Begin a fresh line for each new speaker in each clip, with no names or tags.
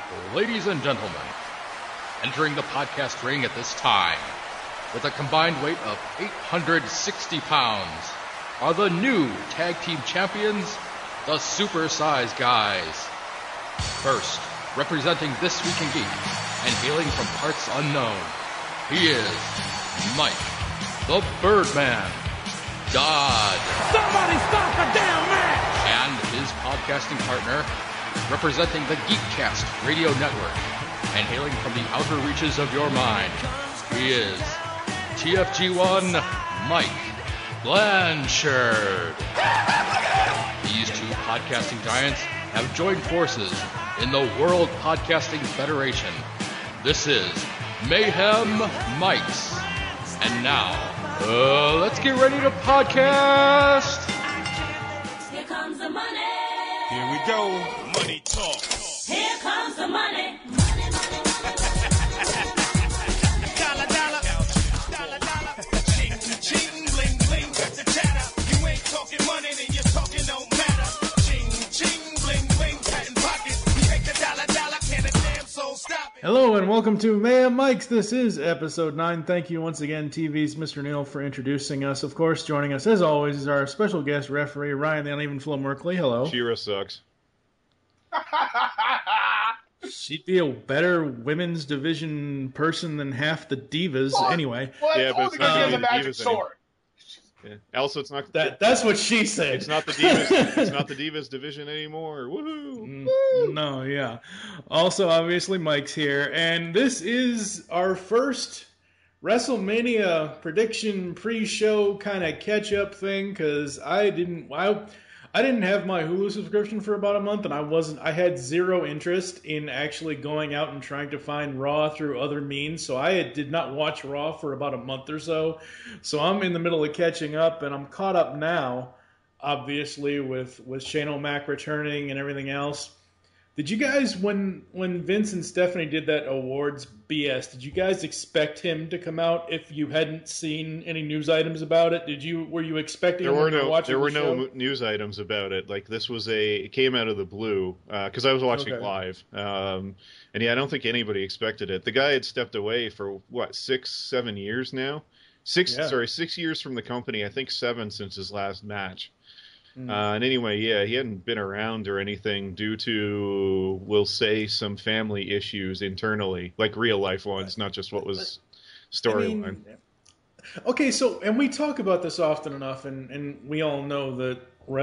Ladies and gentlemen, entering the podcast ring at this time, with a combined weight of 860 pounds, are the new tag team champions, the Super Size Guys. First, representing This Week in Geeks, and hailing from parts unknown, he is Mike, the Birdman, God.
Somebody stop the damn match!
And his podcasting partner, representing the Geekcast Radio Network, and hailing from the outer reaches of your mind, he is TFG1 Mike Blanchard. These two podcasting giants have joined forces in the World Podcasting Federation. This is Mayhem Mics. And now, let's get ready to podcast.
Here comes the money.
Here we go. Money talk.
Here comes the money. Money, money, money.
Dollar, dollar. Dollar, dollar. Ching, ching, bling, bling. That's the chatter. You ain't talking money, then your talking don't matter. Ching, ching, bling, bling. Patent pockets. You make the dollar, dollar. Can a damn soul stop it?
Hello and welcome to Mayhem Mics. This is episode 9. Thank you once again, TV's Mr. Neil, for introducing us. Of course, joining us as always is our special guest referee, Ryan the Uneven Flow Merkley. Hello.
Shira sucks.
She'd be a better women's division person than half the divas. Anyway,
Well,
Yeah, but it's not
only because he has
gonna
a
be
magic
Divas anymore.
sword.
Yeah. Also, it's not
that's what she said.
it's not the Divas. It's not the Divas division anymore. Woohoo!
No, yeah. Also, obviously, Mike's here, and this is our first WrestleMania prediction pre-show kind of catch-up thing, because I didn't have my Hulu subscription for about a month, and I had zero interest in actually going out and trying to find Raw through other means, so I did not watch Raw for about a month or so. So I'm in the middle of catching up, and I'm caught up now, obviously, with Shane O'Mac returning and everything else. Did you guys, when Vince and Stephanie did that awards BS, did you guys expect him to come out if you hadn't seen any news items about it? Were you expecting him to watch
There were
the
no
show?
news items about it. Like, this was it came out of the blue because I was watching
Okay.
live. And yeah, I don't think anybody expected it. The guy had stepped away for what 6-7 years now. 6 years from the company. I think 7 since his last match. And anyway, yeah, he hadn't been around or anything due to, we'll say, some family issues internally, like real life ones, not just what was storyline.
Okay, so, and we talk about this often enough, and we all know that,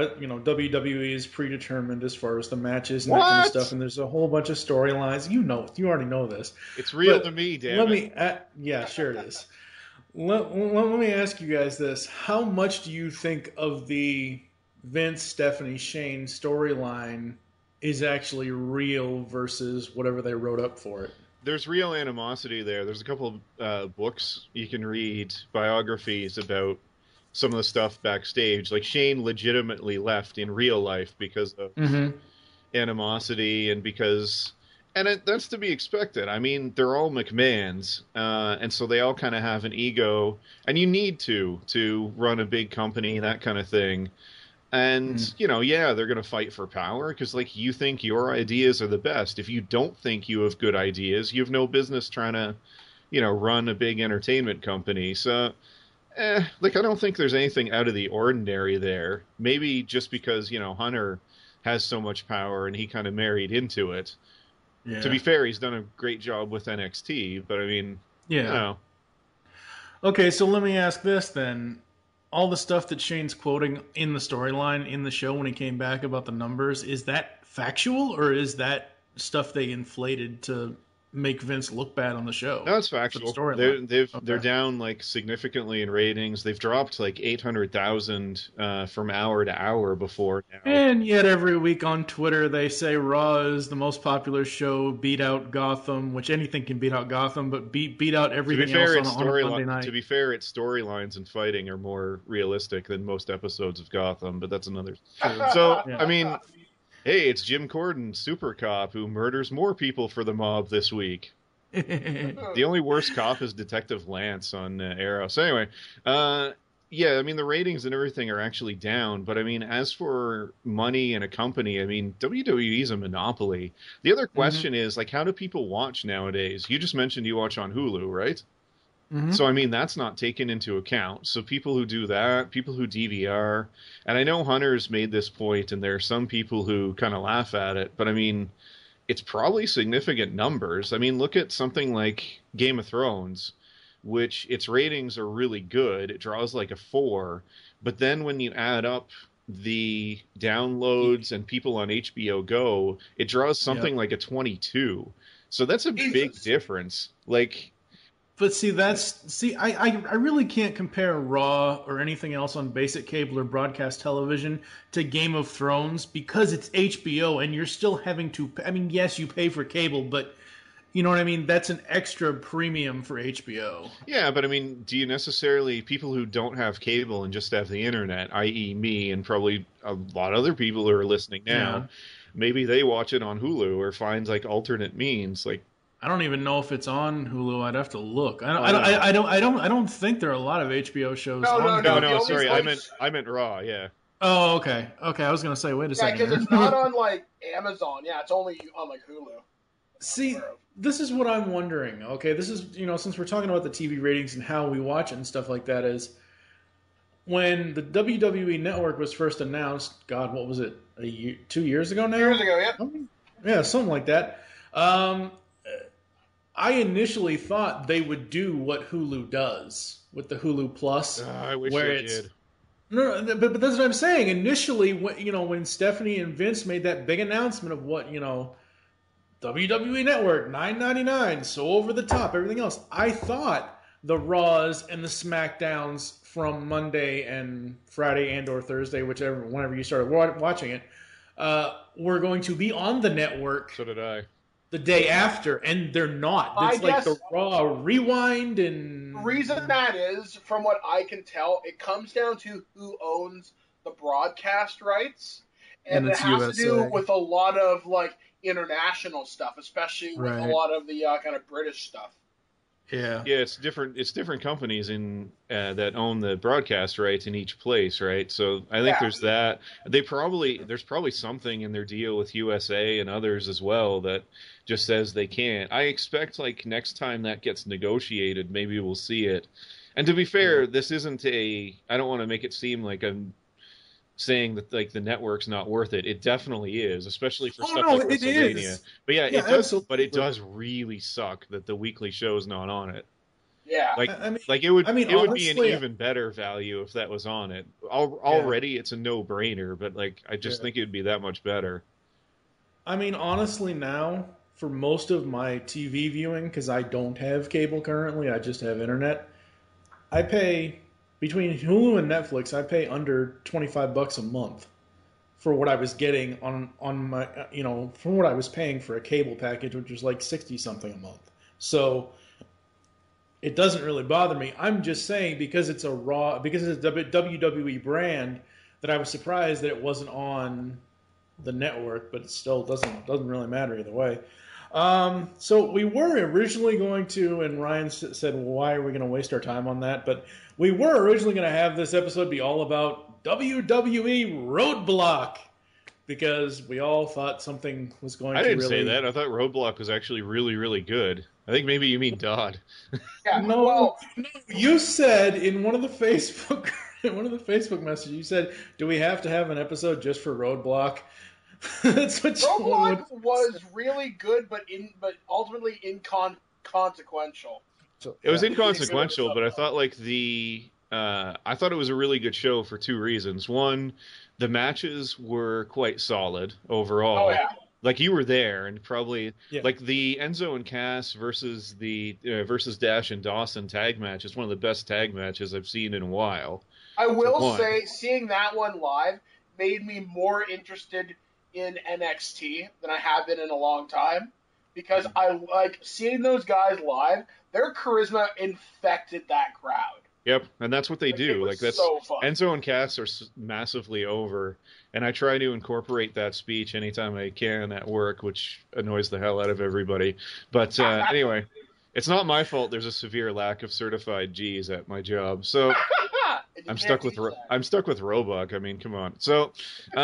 WWE is predetermined as far as the matches and that kind of
What?
stuff, and there's a whole bunch of storylines. You already know this.
It's real
But
to me, damn
Let
it.
me, yeah, sure it is. Let me ask you guys this: how much do you think of the Vince, Stephanie, Shane storyline is actually real versus whatever they wrote up for it?
There's real animosity there. There's a couple of books you can read, biographies about some of the stuff backstage. Like, Shane legitimately left in real life because of animosity and that's to be expected. I mean, they're all McMahons, and so they all kind of have an ego, and you need to run a big company, that kind of thing. And, yeah, they're going to fight for power because, like, you think your ideas are the best. If you don't think you have good ideas, you have no business trying to, run a big entertainment company. So, I don't think there's anything out of the ordinary there. Maybe just because, Hunter has so much power and he kind of married into it.
Yeah.
To be fair, he's done a great job with NXT, but I mean,
Yeah. Okay, so let me ask this then. All the stuff that Shane's quoting in the storyline in the show when he came back about the numbers, is that factual or is that stuff they inflated to make Vince look bad on the show?
No, it's factual.
For the storyline.
They're down like significantly in ratings. They've dropped like 800,000 from hour to hour before now.
And yet every week on Twitter they say Raw is the most popular show, beat out Gotham, which anything can beat out Gotham, but beat out everything else on a Monday night.
To be fair, its storylines and fighting are more realistic than most episodes of Gotham, but that's another. So,
Yeah.
I mean, hey, it's Jim Corden, super cop, who murders more people for the mob this week. The only worst cop is Detective Lance on Arrow. So anyway, yeah, I mean, the ratings and everything are actually down, but I mean, as for money and a company, I mean, WWE is a monopoly. The other question is, like, how do people watch nowadays? You just mentioned you watch on Hulu, right? So, I mean, that's not taken into account. So people who do that, people who DVR, and I know Hunter's made this point, and there are some people who kind of laugh at it, but I mean, it's probably significant numbers. I mean, look at something like Game of Thrones, which its ratings are really good. It draws like a 4, but then when you add up the downloads and people on HBO Go, it draws something like a 22. So that's a big difference. Like,
But I really can't compare Raw or anything else on basic cable or broadcast television to Game of Thrones because it's HBO and you're still having to. I mean, yes, you pay for cable, but you know what I mean? That's an extra premium for HBO.
yeah, but I mean, do you necessarily, people who don't have cable and just have the internet, i.e. me and probably a lot of other people who are listening now, maybe they watch it on Hulu or find like alternate means, like.
I don't even know if it's on Hulu. I'd have to look. I don't think there are a lot of HBO shows.
No, sorry, I meant Raw. Yeah.
Oh, okay. I was gonna say, wait a second.
Yeah, because it's not on like Amazon. Yeah, it's only on like Hulu.
See, this is what I'm wondering. Okay, this is since we're talking about the TV ratings and how we watch it and stuff like that, is when the WWE Network was first announced. God, what was it? 2 years ago now?
2 years ago, yeah.
Yeah, something like that. I initially thought they would do what Hulu does with the Hulu Plus.
I wish
where
they did.
No, but that's what I'm saying. Initially, when Stephanie and Vince made that big announcement of what, WWE Network, $9.99, so over the top, everything else, I thought the Raws and the SmackDowns from Monday and Friday and or Thursday, whenever you started watching it, were going to be on the network.
So did I.
The day after, and they're not. It's like the Raw rewind and...
The reason that is, from what I can tell, it comes down to who owns the broadcast rights. And it has to do with a lot of, like, international stuff, especially with a lot of the kind of British stuff.
Yeah.
Yeah, it's different companies that own the broadcast rights in each place, right? So I think there's that. There's probably something in their deal with USA and others as well that just says they can't. I expect like next time that gets negotiated, maybe we'll see it. And to be fair, this isn't I don't want to make it seem like I'm saying that like the network's not worth it. It definitely is, especially for stuff like WrestleMania. But yeah, it does. Absolutely. But it does really suck that the weekly show's not on it.
Yeah,
it would be an even better value if that was on it. Already, it's a no-brainer, but like I just think it would be that much better.
I mean, honestly, now for most of my TV viewing, because I don't have cable currently, I just have internet. I pay. Between Hulu and Netflix, I pay under $25 a month for what I was getting on my, from what I was paying for a cable package, which was like 60 something a month. So it doesn't really bother me. I'm just saying because it's a WWE brand that I was surprised that it wasn't on the network, but it still doesn't really matter either way. So we were originally going to, and Ryan said, well, why are we going to waste our time on that? But we were originally going to have this episode be all about WWE Roadblock because we all thought something was going to
I didn't say that. I thought Roadblock was actually really, really good. I think maybe you mean Dodd.
Yeah,
no, you said in one of the Facebook messages, you said, do we have to have an episode just for Roadblock? That's what
Roadblock was really good, but ultimately inconsequential.
It was inconsequential, but I thought I thought it was a really good show for two reasons. One, the matches were quite solid overall.
Oh yeah.
Like you were there, and probably like the Enzo and Cass versus Dash and Dawson tag match is one of the best tag matches I've seen in a while.
I will say, seeing that one live made me more interested in NXT than I have been in a long time, because I like seeing those guys live. Their charisma infected that crowd.
Yep, and that's what they do.
Like that's so fun.
Enzo and Cass are massively over, and I try to incorporate that speech anytime I can at work, which annoys the hell out of everybody. But anyway, it's not my fault. There's a severe lack of certified G's at my job, so
And you
I'm
can't
stuck with
teach that.
I'm stuck with Roebuck. I mean, come on. So,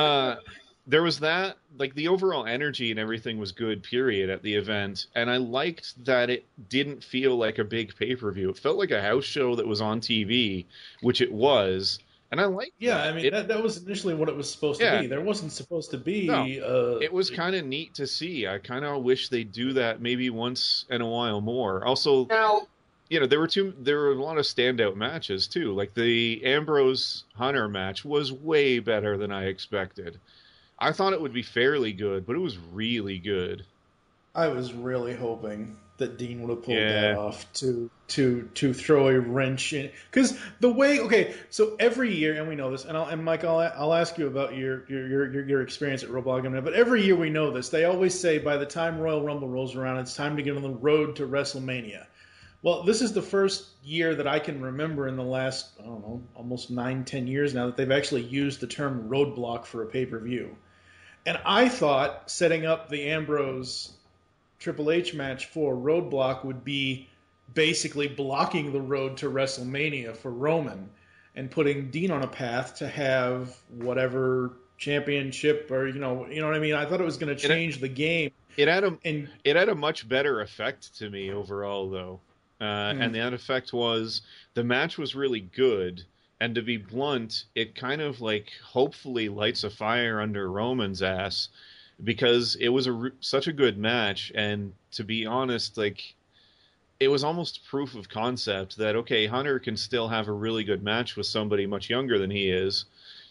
there was that. Like the overall energy and everything was good. Period at the event, and I liked that it didn't feel like a big pay-per-view. It felt like a house show that was on TV, which it was, and I liked
Yeah,
that.
I mean, that was initially what it was supposed to be. There wasn't supposed to be...
It was kind of neat to see. I kind of wish they'd do that maybe once in a while more. Also,
Now,
there were a lot of standout matches too. Like the Ambrose Hunter match was way better than I expected. I thought it would be fairly good, but it was really good.
I was really hoping that Dean would have pulled
Yeah.
that off to throw a wrench in, because the way, okay, so every year, and we know this, and Mike, I'll ask you about your experience at Roadblock in a minute, but every year we know this. They always say by the time Royal Rumble rolls around, it's time to get on the road to WrestleMania. Well, this is the first year that I can remember in the last, I don't know, almost 9-10 years now that they've actually used the term roadblock for a pay-per-view. And I thought setting up the Ambrose Triple H match for Roadblock would be basically blocking the road to WrestleMania for Roman and putting Dean on a path to have whatever championship, or you know what I mean. I thought it was going to change the game.
It had a much better effect to me overall, though, and that effect was the match was really good. And to be blunt, it kind of like hopefully lights a fire under Roman's ass, because it was such a good match. And to be honest, like it was almost proof of concept that, okay, Hunter can still have a really good match with somebody much younger than he is.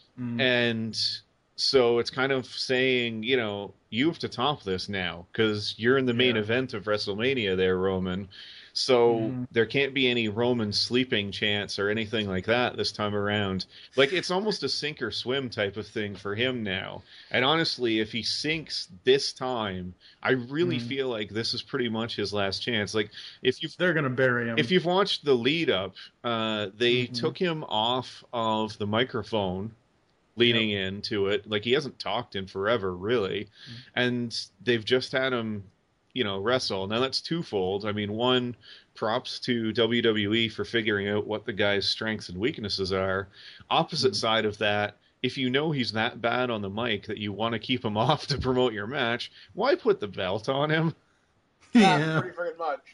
And so it's kind of saying, you have to top this now because you're in the main event of WrestleMania there, Roman. So there can't be any Roman sleeping chance or anything like that this time around. Like, it's almost a sink or swim type of thing for him now. And honestly, if he sinks this time, I really feel like this is pretty much his last chance. Like,
they're going to bury him.
If you've watched the lead up, they took him off of the microphone leading into it. Like, he hasn't talked in forever, really. And they've just had him wrestle. Now that's twofold. I mean, one, props to WWE for figuring out what the guy's strengths and weaknesses are. Opposite side of that, if you know he's that bad on the mic that you want to keep him off to promote your match, why put the belt on him?
yeah, pretty friggin' much.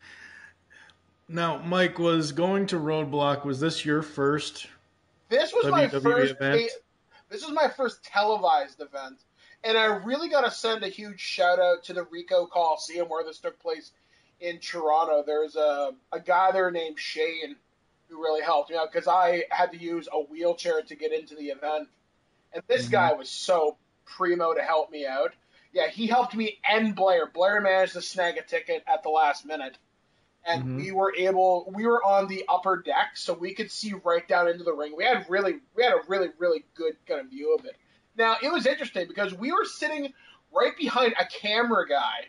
Now, Mike, was going to Roadblock, was this your first
This was my
WWE
first
event?
This was my first televised event. And I really got to send a huge shout out to the Rico Coliseum where this took place in Toronto. There's a guy there named Shane who really helped me out because I had to use a wheelchair to get into the event. And this guy was so primo to help me out. Yeah, he helped me and Blair. Blair managed to snag a ticket at the last minute. And we were on the upper deck, so we could see right down into the ring. We had a really, really good kind of view of it. Now, it was interesting because we were sitting right behind a camera guy,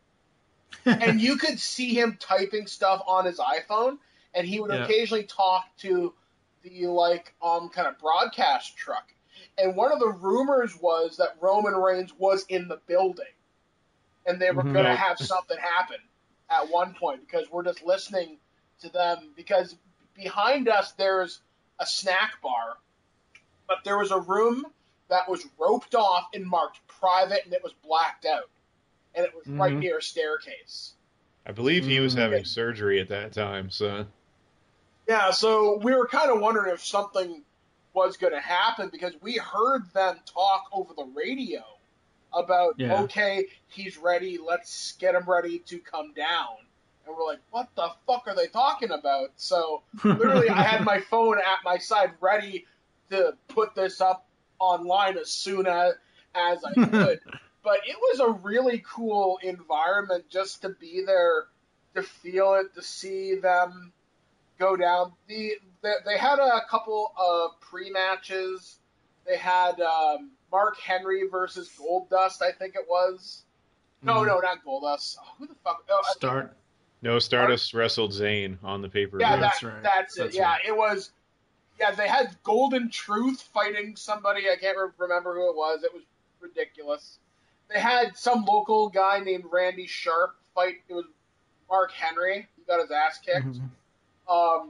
and you could see him typing stuff on his iPhone, and he would occasionally talk to the, kind of broadcast truck. And one of the rumors was that Roman Reigns was in the building, and they were going to have something happen at one point because we're just listening to them. Because behind us, there's a snack bar, but there was a room that was roped off and marked private, and it was blacked out. And it was right near a staircase.
I believe he was having surgery at that time, so...
Yeah, so we were kind of wondering if something was going to happen because we heard them talk over the radio about, okay, he's ready, let's get him ready to come down. And we're like, what the fuck are they talking about? So literally I had my phone at my side ready to put this up online as soon as I could. But it was a really cool environment just to be there, to feel it, to see them go down. They had a couple of pre-matches. They had Mark Henry versus Goldust, I think it was. No, not Goldust. Oh, who the fuck? Oh,
Stardust wrestled Zayn on the pay-per-view.
Yeah,
That's right.
That's it.
That's
Yeah,
right.
it was. Yeah, they had Golden Truth fighting somebody. I can't remember who it was. It was ridiculous. They had some local guy named Randy Sharp fight. It was Mark Henry. He got his ass kicked.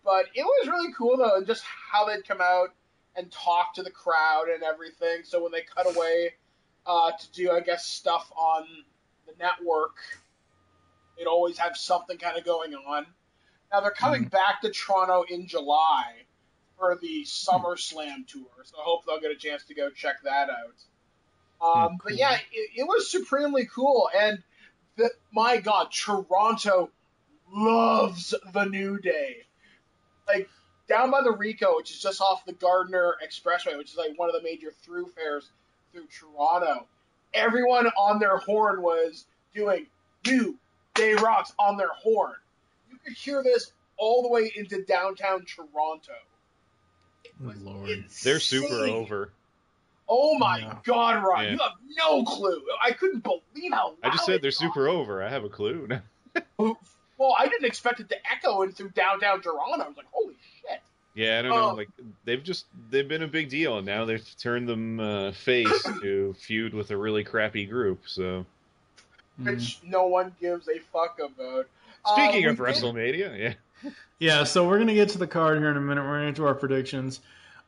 But it was really cool, though, and just how they'd come out and talk to the crowd and everything. So when they cut away to do, I guess, stuff on the network, they'd always have something kind of going on. Now, they're coming back to Toronto in July for the SummerSlam tour, so I hope they'll get a chance to go check that out.
Cool.
But yeah, it was supremely cool, and my God, Toronto loves the New Day. Like, down by the Rico, which is just off the Gardiner Expressway, which is like one of the major thoroughfares through Toronto, everyone on their horn was doing New Day Rocks on their horn. You could hear this all the way into downtown Toronto. It was
Lord.
insane.
They're super over.
Oh my God, Ron!
Yeah.
You have no clue. I couldn't believe how loud
I just said
it
they're
got.
super over. I have a clue.
Well, I didn't expect it to echo in through downtown Toronto. I was like, holy shit.
Yeah, I don't know. Like they've been a big deal, and now they've turned them face to feud with a really crappy group. So
Which no one gives a fuck about.
speaking of
we did-
WrestleMania, yeah.
Yeah, so we're going to get to the card here in a minute. We're going to get to our predictions.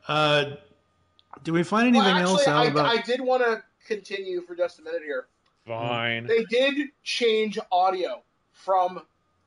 Do we find anything
Well,
else out
actually,
about...
I did want to continue for just a minute here.
Fine.
They did change audio from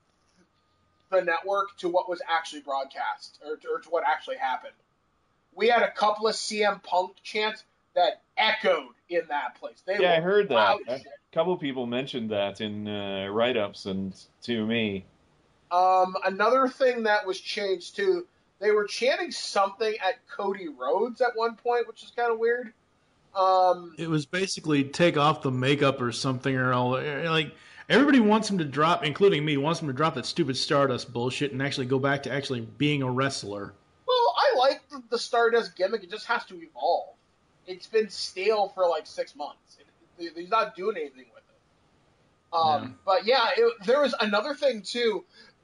the network to what was actually broadcast, or to what actually happened. We had a couple of CM Punk chants that echoed in that place. They
Yeah, I
were
heard that.
loud
A
shit.
couple people mentioned that in write-ups and to me.
Another thing that was changed too, they were chanting something at Cody Rhodes at one point, which is kind of weird.
It was basically take off the makeup or something, or all like everybody wants him to drop, including me, wants him to drop that stupid Stardust bullshit and actually go back to actually being a wrestler.
Well, I like the Stardust gimmick. It just has to evolve. It's been stale for like 6 months. He's not doing anything with it. But yeah, there was another thing too.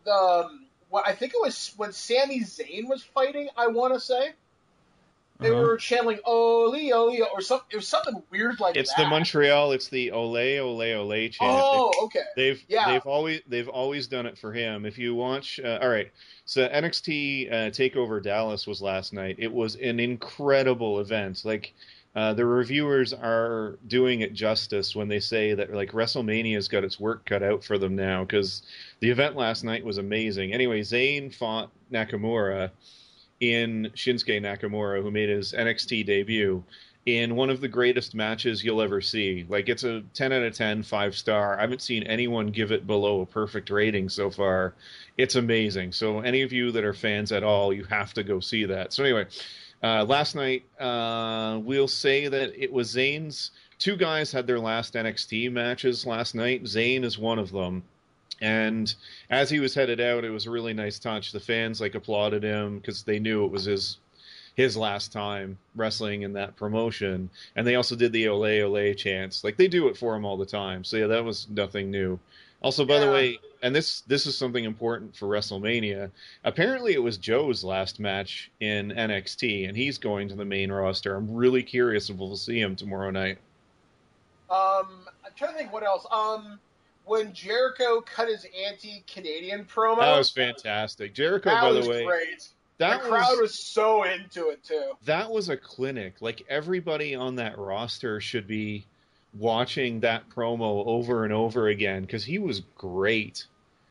I think it was when Sami Zayn was fighting. I want to say they were chanting "Ole Ole" or something. It was something weird like
It's
that.
the Montreal. It's the Ole Ole Ole chant.
Oh, okay.
They've always done it for him. If you watch, all right. So NXT Takeover Dallas was last night. It was an incredible event. Like the reviewers are doing it justice when they say that like WrestleMania's got its work cut out for them now, because the event last night was amazing. Anyway, Zayn fought Nakamura in Shinsuke Nakamura, who made his NXT debut, in one of the greatest matches you'll ever see. Like, it's a 10 out of 10, 5-star. I haven't seen anyone give it below a perfect rating so far. It's amazing. So any of you that are fans at all, you have to go see that. So anyway, last night, we'll say that it was Zayn's... Two guys had their last NXT matches last night. Zayn is one of them. And as he was headed out, it was a really nice touch. The fans applauded him because they knew it was his last time wrestling in that promotion. And they also did the Ole Ole chants. Like, they do it for him all the time. So yeah, that was nothing new. Also, by the way, and this is something important for WrestleMania, apparently it was Joe's last match in NXT, and he's going to the main roster. I'm really curious if we'll see him tomorrow night.
I'm trying to think what else. When Jericho cut his anti-Canadian promo,
That was fantastic. Jericho,
that
by
was
the way,
great.
that
The crowd was so into it too.
That was a clinic. Like, everybody on that roster should be watching that promo over and over again, because he was great.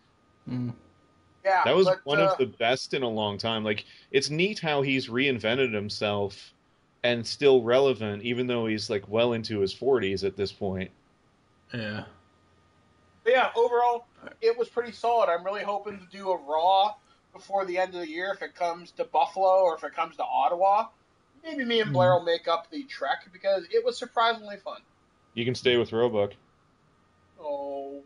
Yeah,
That was
but,
one of the best in a long time. Like, it's neat how he's reinvented himself and still relevant, even though he's well into his 40s at this point.
Yeah.
But yeah, overall, it was pretty solid. I'm really hoping to do a Raw before the end of the year if it comes to Buffalo or if it comes to Ottawa. Maybe me and Blair will make up the trek because it was surprisingly fun.
You can stay with Roebuck.
Oh.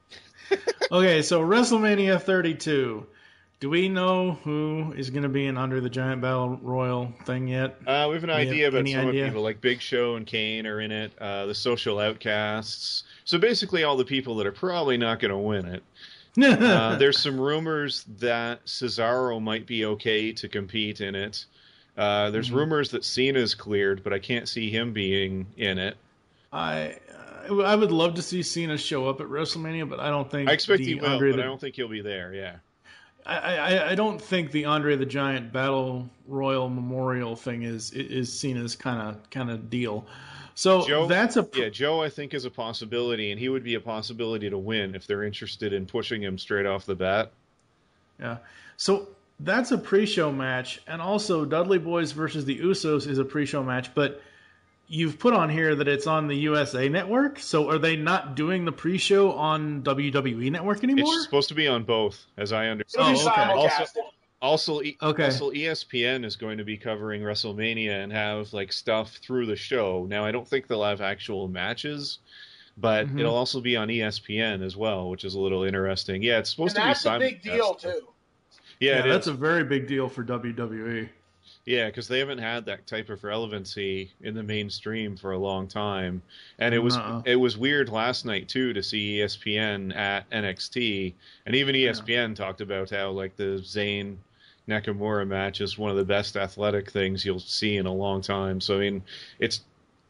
Okay, so WrestleMania 32. Do we know who is going to be in Under the Giant Battle Royal thing yet?
We have an idea about
any
some
idea?
of the people, like Big Show and Kane are in it, the Social Outcasts. So basically all the people that are probably not going to win it. There's some rumors that Cesaro might be okay to compete in it. There's rumors that Cena's cleared, but I can't see him being in it.
I would love to see Cena show up at WrestleMania, but I don't think
I expect he will,
Andre
but
the,
I don't think he'll be there, yeah.
I don't think the Andre the Giant Battle Royal Memorial thing is seen as kind of deal. So
Joe,
that's
Joe, I think is a possibility, and he would be a possibility to win if they're interested in pushing him straight off the bat.
Yeah. So that's a pre-show match, and also Dudley Boys versus the Usos is a pre-show match, but you've put on here that it's on the USA Network, so are they not doing the pre-show on WWE Network anymore?
It's supposed to be on both, as I
It'll
understand.
be simulcasted.
Also,
Okay.
ESPN is going to be covering WrestleMania and have like stuff through the show. Now, I don't think they'll have actual matches, but it'll also be on ESPN as well, which is a little interesting. Yeah, it's supposed
And
to be
that's a big deal, too.
Yeah,
that's
is.
a very big deal for WWE.
Yeah, because they haven't had that type of relevancy in the mainstream for a long time, and it was weird last night too to see ESPN at NXT, and even ESPN talked about how like the Zayn Nakamura match is one of the best athletic things you'll see in a long time. So I mean, it's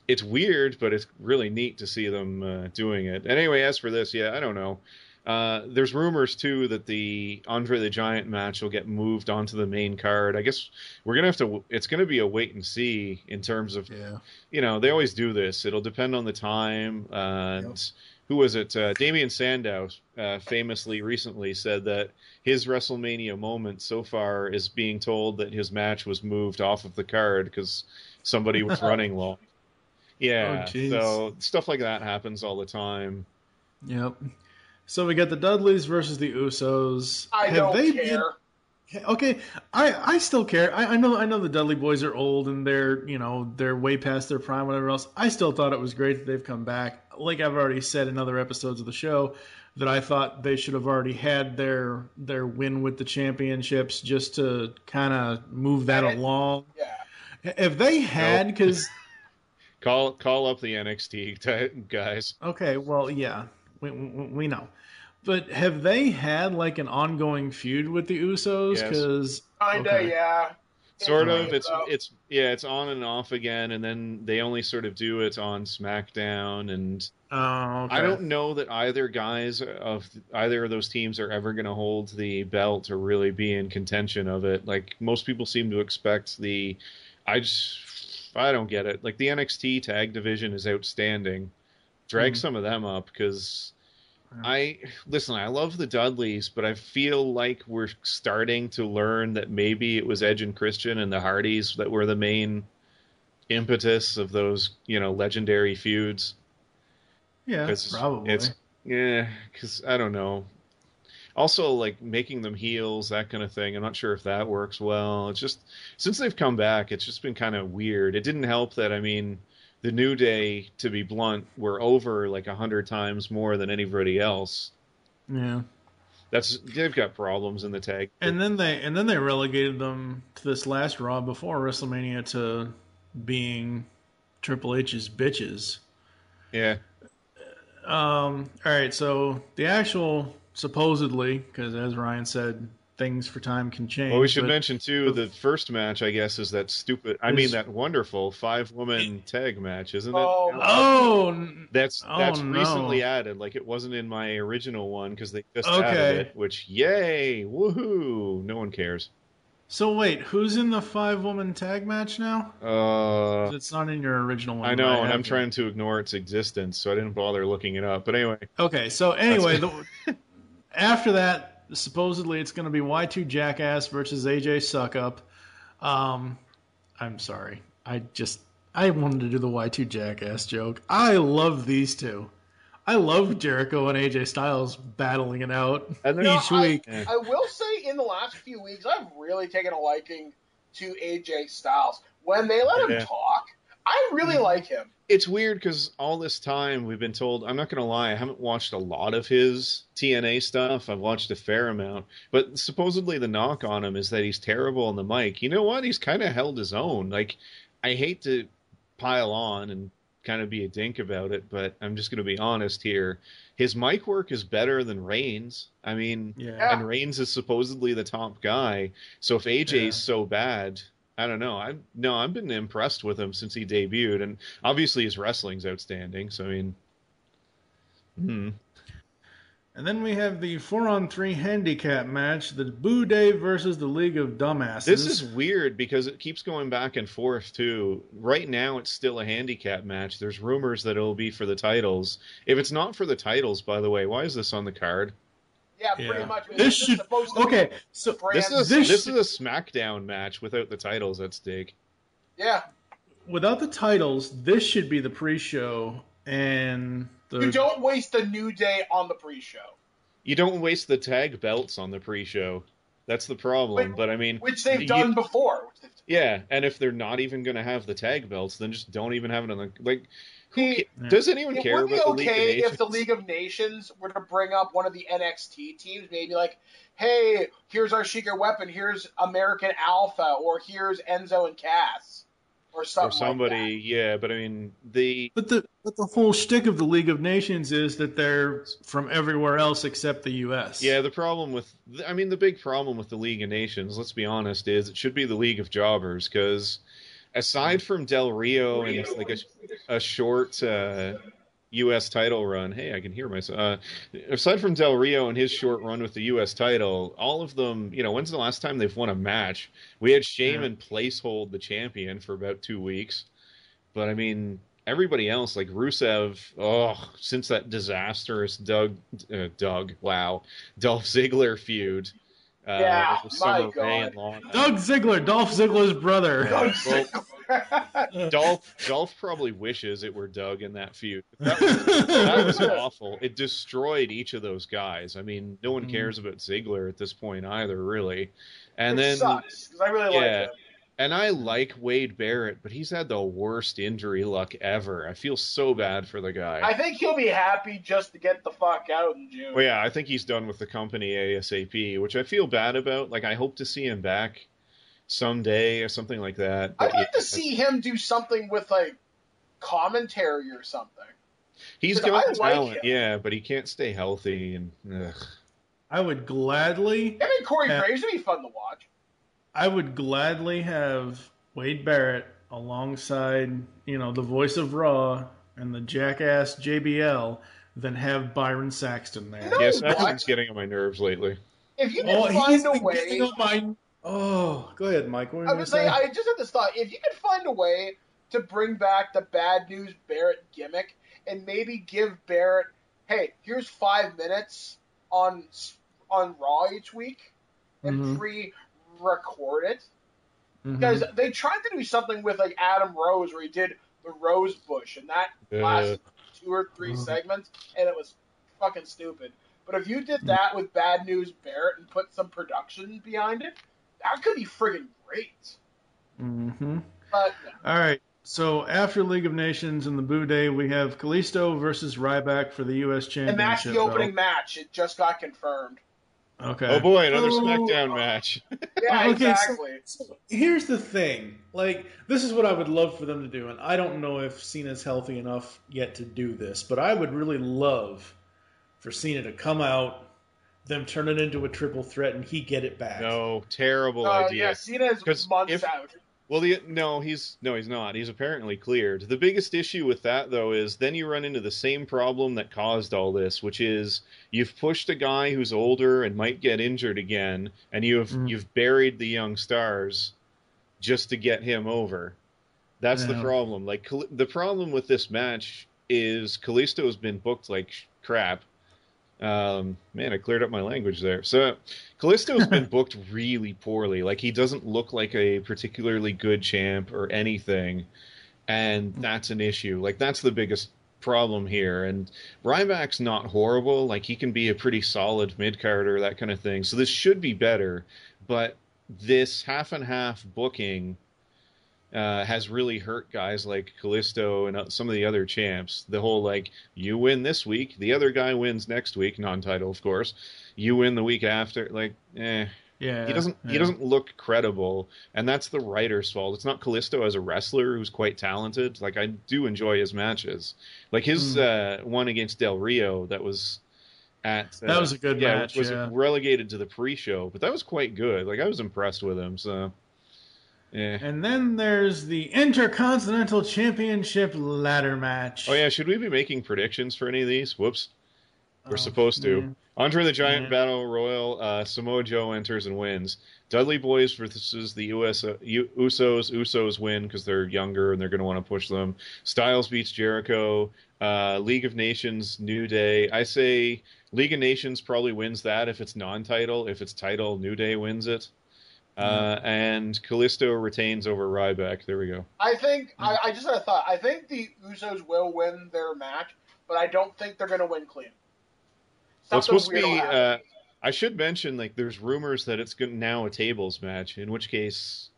weird, but it's really neat to see them doing it. And anyway, as for this, I don't know. There's rumors too that the Andre the Giant match will get moved onto the main card. I guess we're gonna have to. It's gonna be a wait and see in terms of, they always do this. It'll depend on the time. And who was it? Damian Sandow famously recently said that his WrestleMania moment so far is being told that his match was moved off of the card because somebody was running long. Yeah, so stuff like that happens all the time.
Yep. So we got the Dudleys versus the Usos.
I don't care.
Okay, I still care. I know the Dudley Boys are old and they're way past their prime, whatever else. I still thought it was great that they've come back. Like I've already said in other episodes of the show, that I thought they should have already had their win with the championships just to kind of move that along.
Yeah.
If they had, because
call up the NXT guys.
Okay, well, yeah, we know. But have they had like an ongoing feud with the Usos? Because
yeah.
Sort of. It's on and off again, and then they only sort of do it on SmackDown. And I don't know that either of those teams are ever going to hold the belt or really be in contention of it. Like most people seem to expect I don't get it. Like the NXT tag division is outstanding. Drag some of them up because. I love the Dudleys, but I feel like we're starting to learn that maybe it was Edge and Christian and the Hardys that were the main impetus of those, legendary feuds.
Yeah, probably.
Because I don't know. Also, like making them heels, that kind of thing. I'm not sure if that works well. It's just since they've come back, it's just been kind of weird. It didn't help that the New Day, to be blunt, were over like 100 times more than anybody else.
Yeah,
they've got problems in the tag.
And then they relegated them to this last Raw before WrestleMania to being Triple H's bitches.
Yeah.
All right. So the actual supposedly, because as Ryan said, things for time can change.
Well, we should mention too the first match. I guess is that stupid. That wonderful 5-woman tag match, isn't it? That's recently added. Like it wasn't in my original one because they just added it. Which yay, woohoo! No one cares.
So wait, who's in the 5-woman tag match now? It's not in your original one.
I know, and I'm trying to ignore its existence, so I didn't bother looking it up. But anyway.
Okay, so anyway, after that. Supposedly it's going to be Y2 Jackass versus AJ Suckup. I'm sorry. I wanted to do the Y2 Jackass joke. I love these two. I love Jericho and AJ Styles battling it out each week.
I will say in the last few weeks, I've really taken a liking to AJ Styles. When they let him talk, I really like him.
It's weird because all this time we've been told, I'm not going to lie, I haven't watched a lot of his TNA stuff. I've watched a fair amount. But supposedly the knock on him is that he's terrible on the mic. You know what? He's kind of held his own. Like, I hate to pile on and kind of be a dink about it, but I'm just going to be honest here. His mic work is better than Reigns. And Reigns is supposedly the top guy. So if AJ's so bad... I don't know. I've been impressed with him since he debuted, and obviously his wrestling's outstanding. So
And then we have the 4-on-3 handicap match, the Boo Day versus the League of Dumbasses.
This is weird because it keeps going back and forth, too. Right now, it's still a handicap match. There's rumors that it'll be for the titles. If it's not for the titles, by the way, why is this on the card?
Yeah, pretty much.
This should... Okay, so...
This is a SmackDown match without the titles at stake.
Yeah.
Without the titles, this should be the pre-show, and...
You don't waste the New Day on the pre-show.
You don't waste the tag belts on the pre-show. That's the problem. But I mean,
which they've done before.
Yeah, and if they're not even going to have the tag belts, then just don't even have it on the does anyone care about the League of Nations? It would be okay
if the League of Nations were to bring up one of the NXT teams, maybe like, hey, here's our secret weapon, here's American Alpha, or here's Enzo and Cass. Or somebody,
like yeah, but I mean
But the whole shtick of the League of Nations is that they're from everywhere else except the U.S.
Yeah, the big problem with the League of Nations, let's be honest, is it should be the League of Jobbers, because aside from Del Rio and it's like a short U.S. title run, hey, I can hear myself. Aside from Del Rio and his short run with the U.S. title, all of them, when's the last time they've won a match? We had Shaman placehold the champion for about 2 weeks. But, I mean, everybody else, like Rusev, since that disastrous Dolph Ziggler feud.
My God.
Doug Ziggler, Dolph Ziggler's brother.
Dolph probably wishes it were Doug in that feud. That was awful. It destroyed each of those guys. I mean, no one cares about Ziggler at this point either, really. And then
sucks, because I really like him.
And I like Wade Barrett, but he's had the worst injury luck ever. I feel so bad for the guy.
I think he'll be happy just to get the fuck out in June.
Well, yeah, I think he's done with the company ASAP, which I feel bad about. Like, I hope to see him back someday or something like that. But
I'd like to see him do something with, like, commentary or something.
He's got talent, yeah, but he can't stay healthy. And
I would gladly...
Him and Corey Graves would be fun to watch.
I would gladly have Wade Barrett alongside, the voice of Raw and the jackass JBL than have Byron Saxton there.
Yes, Saxton's getting on my nerves lately.
If you can find a way...
go ahead, Mike. What
I was saying, I just had this thought. If you could find a way to bring back the Bad News Barrett gimmick and maybe give Barrett, hey, here's 5 minutes on Raw each week and pre-record it. Because they tried to do something with like Adam Rose where he did the Rose Bush and that lasted 2 or 3 segments and it was fucking stupid. But if you did that with Bad News Barrett and put some production behind it, that could be friggin' great. But,
all right. So after League of Nations and the Boo Day, we have Kalisto versus Ryback for the U.S. Championship.
And that's the opening match. It just got confirmed.
Okay.
Oh boy, another SmackDown match.
Yeah, exactly.
So here's the thing. Like, this is what I would love for them to do, and I don't know if Cena's healthy enough yet to do this, but I would really love for Cena to come out, them turn it into a triple threat, and he get it back.
No, terrible idea.
Yeah, Cena's months out.
Well, no, he's not. He's apparently cleared. The biggest issue with that, though, is then you run into the same problem that caused all this, which is you've pushed a guy who's older and might get injured again, and you've buried the young stars just to get him over. That's the problem. Like, the problem with this match is Kalisto's been booked like crap. Man, I cleared up my language there. So Kalisto's been booked really poorly. Like, he doesn't look like a particularly good champ or anything, and that's an issue. Like, that's the biggest problem here. And Ryback's not horrible. Like, he can be a pretty solid mid-carder, that kind of thing. So this should be better, but this half-and-half booking has really hurt guys like Kalisto and some of the other champs. The whole, like, you win this week, the other guy wins next week, non-title, of course. You win the week after, like, Yeah. He doesn't look credible, and that's the writer's fault. It's not Kalisto as a wrestler who's quite talented. Like, I do enjoy his matches. Like, his one against Del Rio that was at...
that was a good match,
was relegated to the pre-show, but that was quite good. Like, I was impressed with him, so... Yeah.
And then there's the Intercontinental Championship ladder match.
Oh, yeah. Should we be making predictions for any of these? Whoops. We're supposed to.
Yeah.
Andre the Giant
Yeah.
Battle Royal, Samoa Joe enters and wins. Dudley Boys versus the Usos. Usos win because they're younger and they're going to want to push them. Styles beats Jericho. League of Nations, New Day. I say League of Nations probably wins that if it's non-title. If it's title, New Day wins it. And Kalisto retains over Ryback. There we go.
I think I just had a thought. I think the Usos will win their match, but I don't think they're going to win clean.
Well, it's supposed to
weird will
be.
happen.
I should mention, like, there's rumors that it's now a tables match. In which case,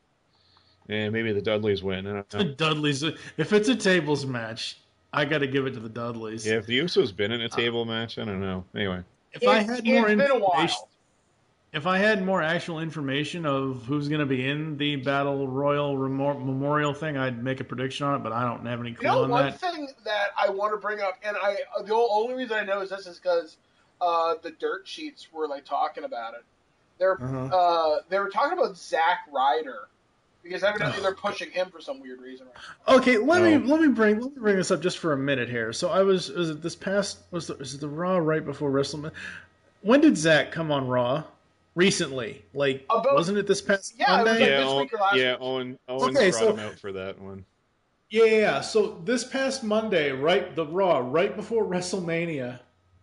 maybe the Dudleys win. I don't know.
Dudleys. If it's a tables match, I got to give it to the Dudleys.
Yeah, if the Usos been in a table match, I don't know. Anyway,
If I had more
It's been a
information,
while.
if I had more actual information of who's going to be in the Battle Royal Memorial thing, I'd make a prediction on it. But I don't have any
You
clue
know,
on
one
that.
thing that I want to bring up, and the only reason I know is this is because the dirt sheets were like talking about it. They were talking about Zack Ryder because evidently they're pushing him for some weird reason. Right
Okay, let me bring this up just for a minute here. So was it the Raw right before WrestleMania? When did Zach come on Raw? Recently, wasn't it this past
Yeah, it was
Monday?
like
yeah,
this week or last week.
Owens
Okay,
brought
so-
him out for that one.
Yeah. So this past Monday, the Raw, right before WrestleMania.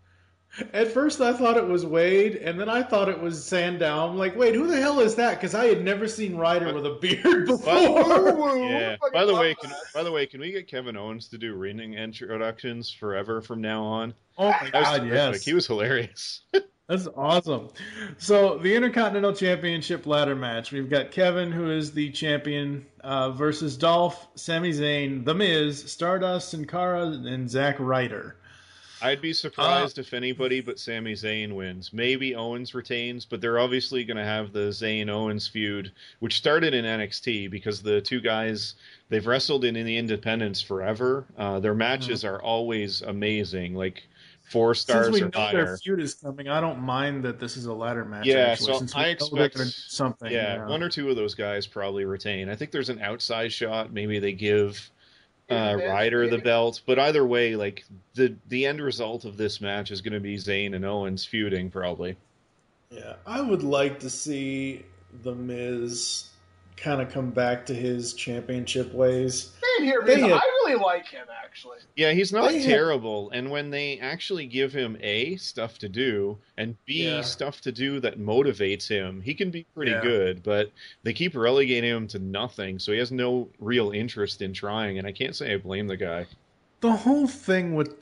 At first, I thought it was Wade, and then I thought it was Sandow. I'm like, wait, who the hell is that? Because I had never seen Ryder with a beard before.
Yeah.
Fucking
By the
love
way,
that.
can we get Kevin Owens to do ring introductions forever from now on?
Oh my
That was
God,
terrific.
yes.
He was hilarious.
That's awesome. So the Intercontinental Championship ladder match. We've got Kevin, who is the champion, versus Dolph, Sami Zayn, The Miz, Stardust, Sin Cara, and Zack Ryder.
I'd be surprised if anybody but Sami Zayn wins. Maybe Owens retains, but they're obviously going to have the Zayn-Owens feud, which started in NXT because the two guys, they've wrestled in the independents forever. Their matches are always amazing, like 4 stars
Since we
or
know their
higher.
feud is coming, I don't mind that this is a ladder match.
Yeah,
actually,
so
since we
I
know they're
expect
gonna do something.
Yeah, one or two of those guys probably retain. I think there's an outside shot. Maybe they give Ryder the belt, but either way, like the end result of this match is going to be Zayn and Owens feuding probably.
Yeah, I would like to see The Miz kind of come back to his championship ways.
Same here,
They
because
have-
I really like him actually.
Yeah, he's not
They have-
terrible, and when they actually give him A, stuff to do, and B,
Yeah.
stuff to do that motivates him, he can be pretty
Yeah.
good, but they keep relegating him to nothing, so he has no real interest in trying, and I can't say I blame the guy.
The whole thing with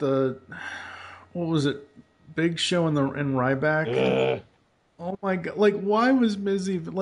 what was it, Big Show and Ryback?
Ugh.
Oh my God! Like, why was Miz even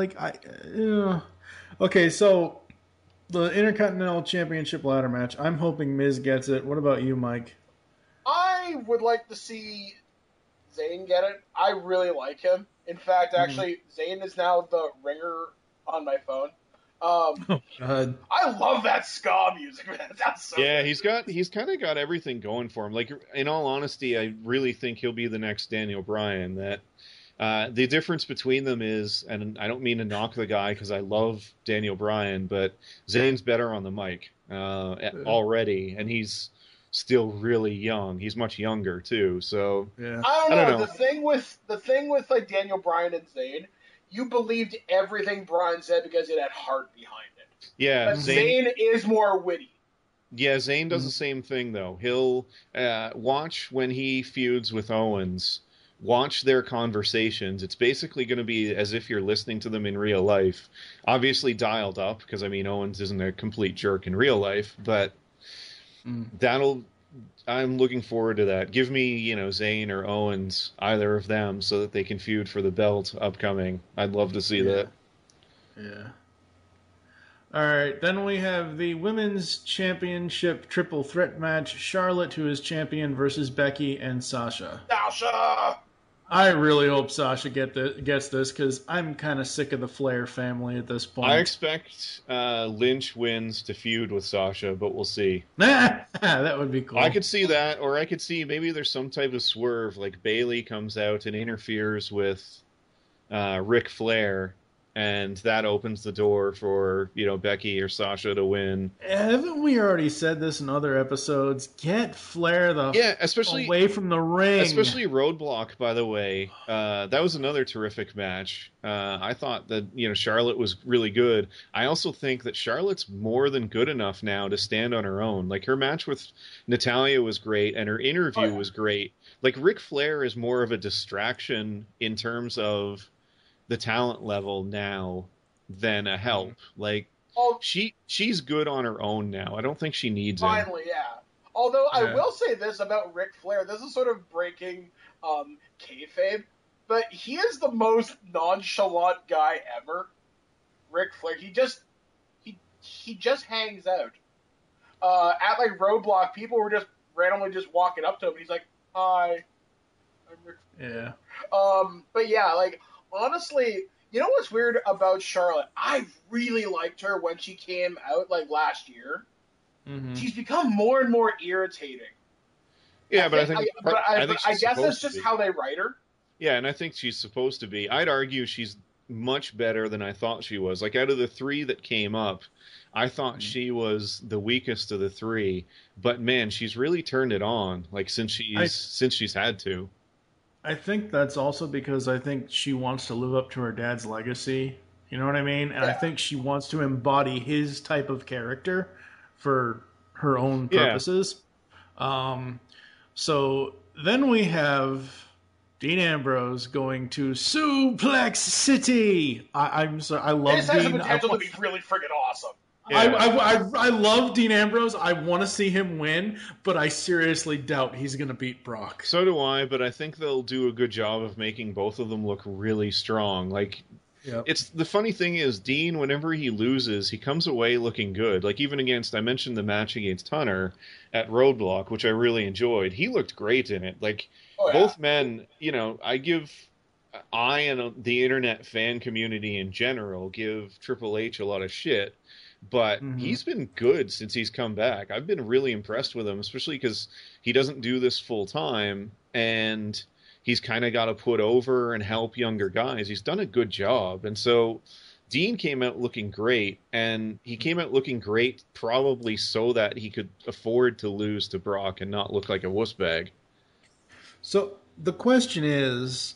Okay, so the Intercontinental Championship ladder match. I'm hoping Miz gets it. What about you, Mike?
I would like to see Zayn get it. I really like him. In fact, actually, Zayn is now the ringer on my phone.
God.
I love that ska music, man. That sounds so
Yeah,
good.
he's kind of got everything going for him. Like, in all honesty, I really think he'll be the next Daniel Bryan. That the difference between them is, and I don't mean to knock the guy because I love Daniel Bryan, but Zayn's better on the mic already, and he's still really young. He's much younger too. So
Yeah.
I don't
I
know.
don't know.
The thing with like Daniel Bryan and Zayn, you believed everything Bryan said because it had heart behind it.
yeah,
But Zayn is more witty.
Yeah, Zayn does the same thing, though. He'll watch when he feuds with Owens, watch their conversations. It's basically going to be as if you're listening to them in real life. Obviously dialed up, because, I mean, Owens isn't a complete jerk in real life, but I'm looking forward to that. Give me, Zayn or Owens, either of them, so that they can feud for the belt upcoming. I'd love to see that.
Yeah. All right, then we have the Women's Championship Triple Threat match. Charlotte, who is champion, versus Becky and Sasha.
Sasha!
I really hope Sasha gets this, because I'm kind of sick of the Flair family at this point.
I expect Lynch wins to feud with Sasha, but we'll see.
That would be cool.
I could see that, or I could see maybe there's some type of swerve, like Bayley comes out and interferes with Ric Flair, and that opens the door for, Becky or Sasha to win.
Haven't we already said this in other episodes? Get Flair
especially
away from the ring.
Especially Roadblock, by the way. That was another terrific match. I thought that, Charlotte was really good. I also think that Charlotte's more than good enough now to stand on her own. Like, her match with Natalya was great, and her interview was great. Like, Ric Flair is more of a distraction in terms of the talent level now than a help. Like, she's good on her own now. I don't think she needs him.
Finally, yeah. Although I will say this about Ric Flair, this is sort of breaking kayfabe, but he is the most nonchalant guy ever. Ric Flair, he just hangs out. At like Roadblock, people were just randomly just walking up to him, and he's like, "Hi, I'm Ric Flair."
Yeah.
But yeah, like, honestly, you know what's weird about Charlotte? I really liked her when she came out, like, last year.
Mm-hmm.
She's become more and more irritating.
Yeah, I
guess that's just how they write her.
Yeah, and I think she's supposed to be. I'd argue she's much better than I thought she was. Like, out of the three that came up, I thought she was the weakest of the three. But man, she's really turned it on. Like, since she's had to.
I think that's also because I think she wants to live up to her dad's legacy. You know what I mean? And I think she wants to embody his type of character for her own purposes. So then we have Dean Ambrose going to Suplex City. I'm sorry, I love
this
Dean.
This has the potential to be really friggin' awesome.
Yeah. I love Dean Ambrose. I want to see him win, but I seriously doubt he's going to beat Brock.
So do I, but I think they'll do a good job of making both of them look really strong. Like, it's the funny thing is, Dean, whenever he loses, he comes away looking good. Like, even I mentioned the match against Hunter at Roadblock, which I really enjoyed. He looked great in it. Like, both men, I and the internet fan community in general give Triple H a lot of shit. But he's been good since he's come back. I've been really impressed with him, especially because he doesn't do this full time, and he's kind of got to put over and help younger guys. He's done a good job. And so Dean came out looking great, and he came out looking great probably so that he could afford to lose to Brock and not look like a wuss bag.
So the question is,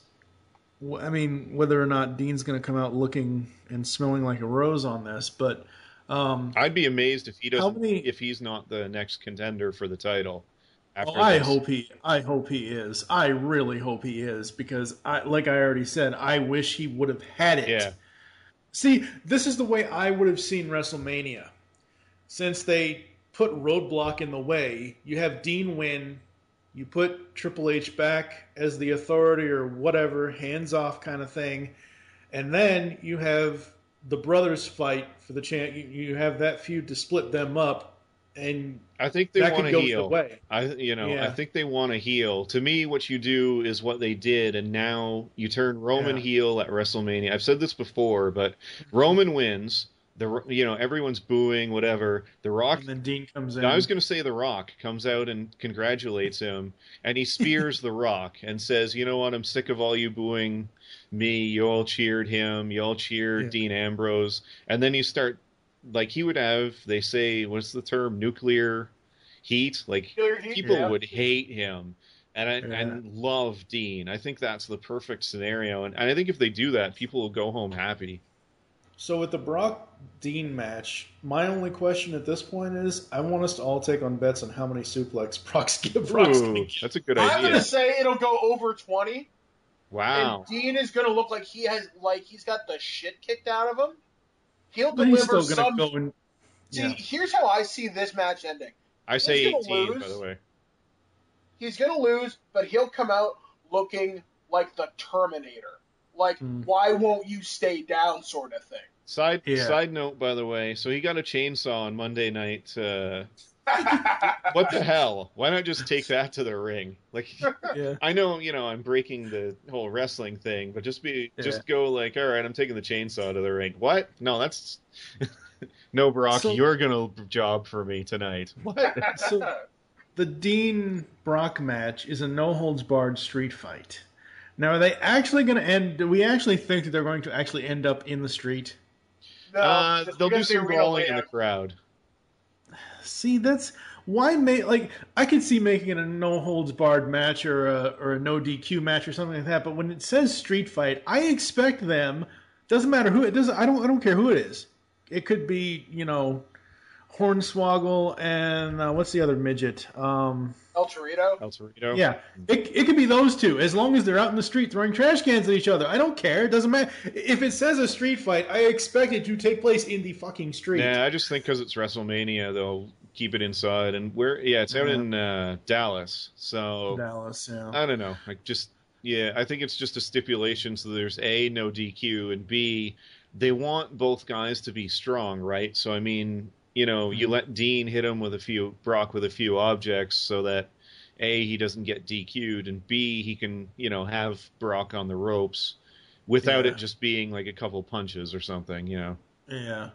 I mean, whether or not Dean's going to come out looking and smelling like a rose on this, but...
I'd be amazed if he doesn't. If he's not the next contender for the title.
I hope he is. I really hope he is, because like I already said, I wish he would have had it.
Yeah.
See, this is the way I would have seen WrestleMania. Since they put Roadblock in the way, you have Dean win. You put Triple H back as the authority or whatever, hands off kind of thing, and then you have the brothers fight for the chance. You have that feud to split them up, and
I think they want to heal.
I
think they want to heal. To me, what you do is what they did, and now you turn Roman heel at WrestleMania. I've said this before, but Roman wins. Everyone's booing, whatever. The Rock,
and then Dean comes in.
I was going to say The Rock comes out and congratulates him, and he spears The Rock and says, "You know what? I'm sick of all you booing me. You all cheered him. You all cheered Dean Ambrose." And then you start, like, he would have, they say, what's the term? Nuclear heat. Like, people would hate him. And I love Dean. I think that's the perfect scenario. And I think if they do that, people will go home happy.
So with the Brock-Dean match, my only question at this point is, I want us to all take on bets on how many suplex Brock's going to get.
That's a good idea.
I'm going to say it'll go over 20.
Wow.
And Dean is going to look like he's got the shit kicked out of him. He'll
But
deliver
he's still
some.
going to go and...
See, here's how I see this match ending.
I say 18, by the way.
He's going to lose, but he'll come out looking like the Terminator. Like, why won't you stay down sort of thing.
Side note, by the way, so he got a chainsaw on Monday night. What the hell? Why not just take that to the ring? Like, I know, I'm breaking the whole wrestling thing, but just go like, all right, I'm taking the chainsaw to the ring. What? No, that's... No, Brock, you're going to job for me tonight. What?
So, the Dean-Brock match is a no-holds-barred street fight. Now, are they actually going to end? Do we actually think that they're going to actually end up in the street?
No, just
They'll do
because the
some
arena
brawling in the
layout.
crowd.
See, that's why make like I could see making it a no holds barred match or a no DQ match or something like that. But when it says street fight, I expect them. Doesn't matter who it does. I don't care who it is. It could be Hornswoggle and what's the other midget?
El Torito.
El Torito.
Yeah, it could be those two as long as they're out in the street throwing trash cans at each other. I don't care. It doesn't matter. If it says a street fight, I expect it to take place in the fucking street.
Yeah, I just think because it's WrestleMania, they'll keep it inside. And it's out in Dallas. So
Dallas, yeah.
I don't know. I think it's just a stipulation so there's A, no DQ, and B, they want both guys to be strong, right? So, I mean, you let Dean hit him Brock with a few objects so that A, he doesn't get DQ'd, and B, he can, have Brock on the ropes without it just being like a couple punches or something,
Yeah.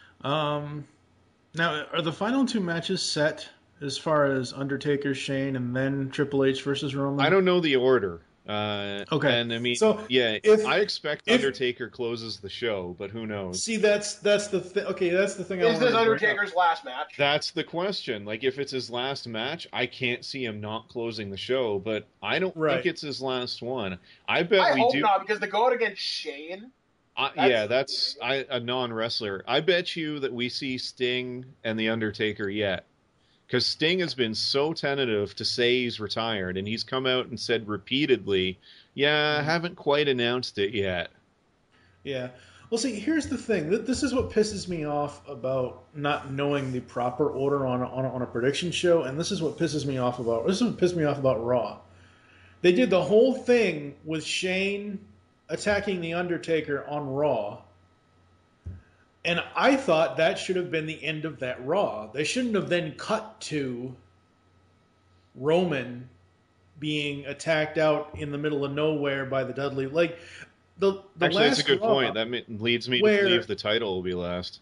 Now, are the final two matches set as far as Undertaker, Shane, and then Triple H versus Roman?
I don't know the order.
Okay.
And I mean,
So,
I expect Undertaker closes the show, but who knows?
See, that's the thing. Okay, that's the thing.
Is this Undertaker's last match?
That's the question. Like, if it's his last match, I can't see him not closing the show, but I don't think it's his last one. I bet
I
we
hope
do.
not, because to go out against Shane.
That's a non-wrestler. I bet you that we see Sting and The Undertaker yet. Because Sting has been so tentative to say he's retired, and he's come out and said repeatedly, I haven't quite announced it yet.
Yeah. Well, see, here's the thing. This is what pisses me off about not knowing the proper order on a prediction show, and this is what pisses me off about. This is what pissed me off about Raw. They did the whole thing with Shane attacking The Undertaker on Raw, and I thought that should have been the end of that Raw. They shouldn't have then cut to Roman being attacked out in the middle of nowhere by the Dudley. Like, the
Actually,
last
that's a good
Raw,
point. That leads me to believe the title will be last.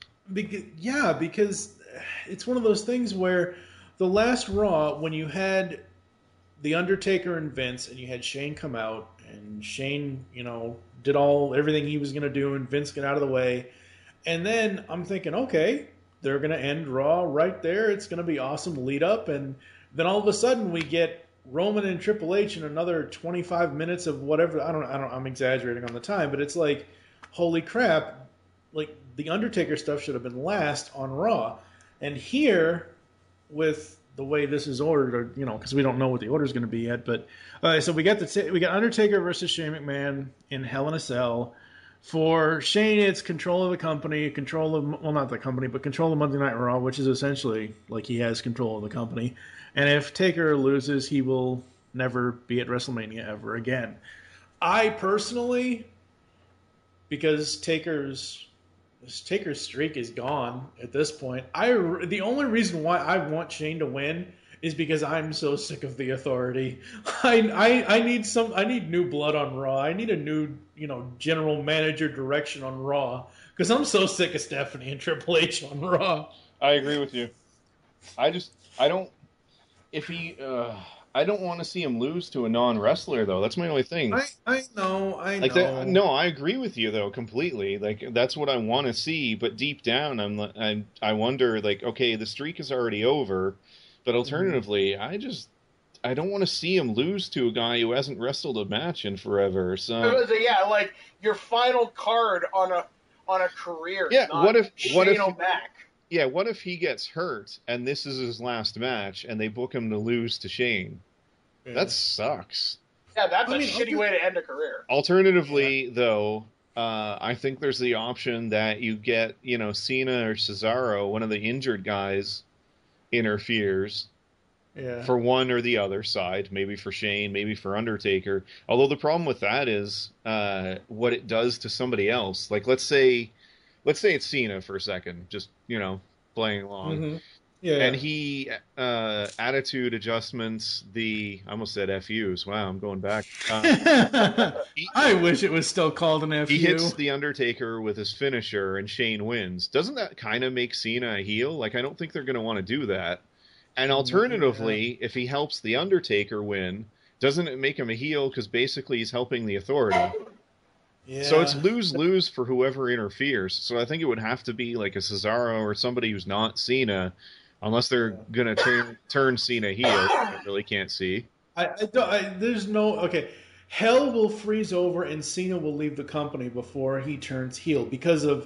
Because it's one of those things where the last Raw, when you had The Undertaker and Vince, and you had Shane come out, and Shane, did everything he was going to do, and Vince got out of the way. And then I'm thinking, okay, they're going to end Raw right there. It's going to be awesome lead up. And then all of a sudden we get Roman and Triple H in another 25 minutes of whatever. I'm exaggerating on the time, but it's like, holy crap. Like, the Undertaker stuff should have been last on Raw. And here, with the way this is ordered, because we don't know what the order is going to be yet. But so we got Undertaker versus Shane McMahon in Hell in a Cell. For Shane, it's control of the company, not the company, but control of Monday Night Raw, which is essentially like he has control of the company. And if Taker loses, he will never be at WrestleMania ever again. I personally, because Taker's streak is gone at this point, the only reason why I want Shane to win is because I'm so sick of the Authority. I need new blood on Raw. I need a new, general manager direction on Raw, because I'm so sick of Stephanie and Triple H on Raw.
I agree with you. I don't want to see him lose to a non-wrestler, though. That's my only thing.
I know.
I agree with you, though, completely. Like, that's what I want to see, but deep down, I wonder, like, okay, the streak is already over, but alternatively, I don't want to see him lose to a guy who hasn't wrestled a match in forever. So
like your final card on a career.
Yeah, what if
O'Mac?
Yeah, what if he gets hurt and this is his last match and they book him to lose to Shane? Yeah. That sucks.
Yeah, that's a shitty way to end a career.
Alternatively, though, I think there's the option that you get, Cena or Cesaro, one of the injured guys, interferes for one or the other side, maybe for Shane, maybe for Undertaker. Although the problem with that is what it does to somebody else. Like, let's say it's Cena for a second, just, playing along.
Mm-hmm.
And he, attitude adjustments, I almost said FUs. Wow, I'm going back.
I wish it was still called an FU.
He hits The Undertaker with his finisher and Shane wins. Doesn't that kind of make Cena a heel? Like, I don't think they're going to want to do that. And alternatively, if he helps The Undertaker win, doesn't it make him a heel? Because basically he's helping the Authority.
Yeah.
So it's lose-lose for whoever interferes. So I think it would have to be like a Cesaro or somebody who's not Cena, unless they're going to turn Cena heel. I really can't see.
There's no... Okay, hell will freeze over and Cena will leave the company before he turns heel because of...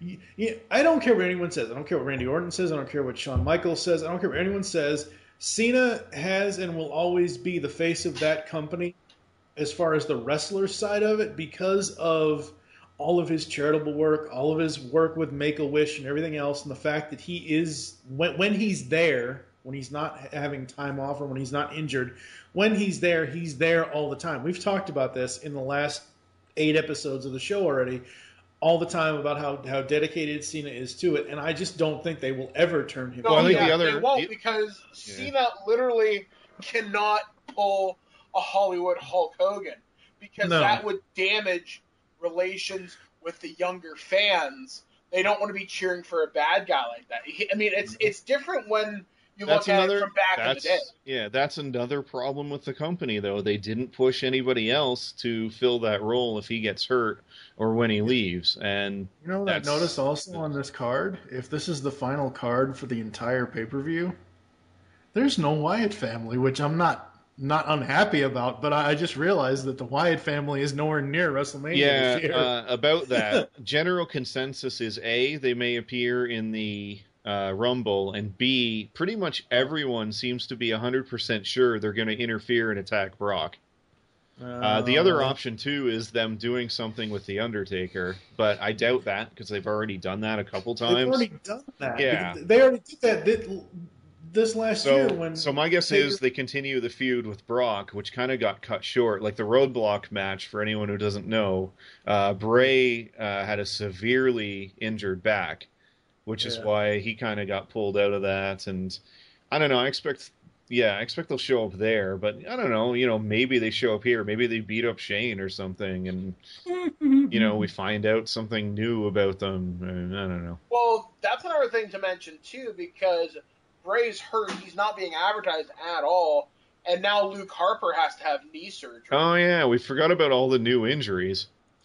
I don't care what anyone says. I don't care what Randy Orton says. I don't care what Shawn Michaels says. I don't care what anyone says. Cena has and will always be the face of that company as far as the wrestler side of it because of all of his charitable work, all of his work with Make-A-Wish and everything else, and the fact that he is, when he's there, when he's not having time off or when he's not injured, when he's there all the time. We've talked about this in the last 8 episodes of the show already, all the time about how dedicated Cena is to it, and I just don't think they will ever turn him.
No,
Well, I think
they won't because Cena literally cannot pull a Hollywood Hulk Hogan because that would damage relations with the younger fans. They don't want to be cheering for a bad guy like that. I mean, it's different when you look at it from back in the day.
Yeah, that's another problem with the company, though. They didn't push anybody else to fill that role if he gets hurt or when he leaves. And
you know that notice also on this card? If this is the final card for the entire pay-per-view, there's no Wyatt family, which I'm not unhappy about, but I just realized that the Wyatt family is nowhere near WrestleMania this year.
About that, general consensus is A, they may appear in the Rumble, and B, pretty much everyone seems to be 100% sure they're going to interfere and attack Brock. The other option, too, is them doing something with The Undertaker, but I doubt that because they've already done that a couple times.
They've already done that.
Yeah.
They already did that this last year.
So my guess is they continue the feud with Brock, which kind of got cut short. Like the Roadblock match, for anyone who doesn't know, Bray had a severely injured back, which is why he kind of got pulled out of that. And I don't know. I expect they'll show up there, but I don't know. You know, maybe they show up here. Maybe they beat up Shane or something, and you know, we find out something new about them. I don't know.
Well, that's another thing to mention too, because Bray's hurt. He's not being advertised at all, and now Luke Harper has to have knee surgery.
Oh yeah, we forgot about all the new injuries.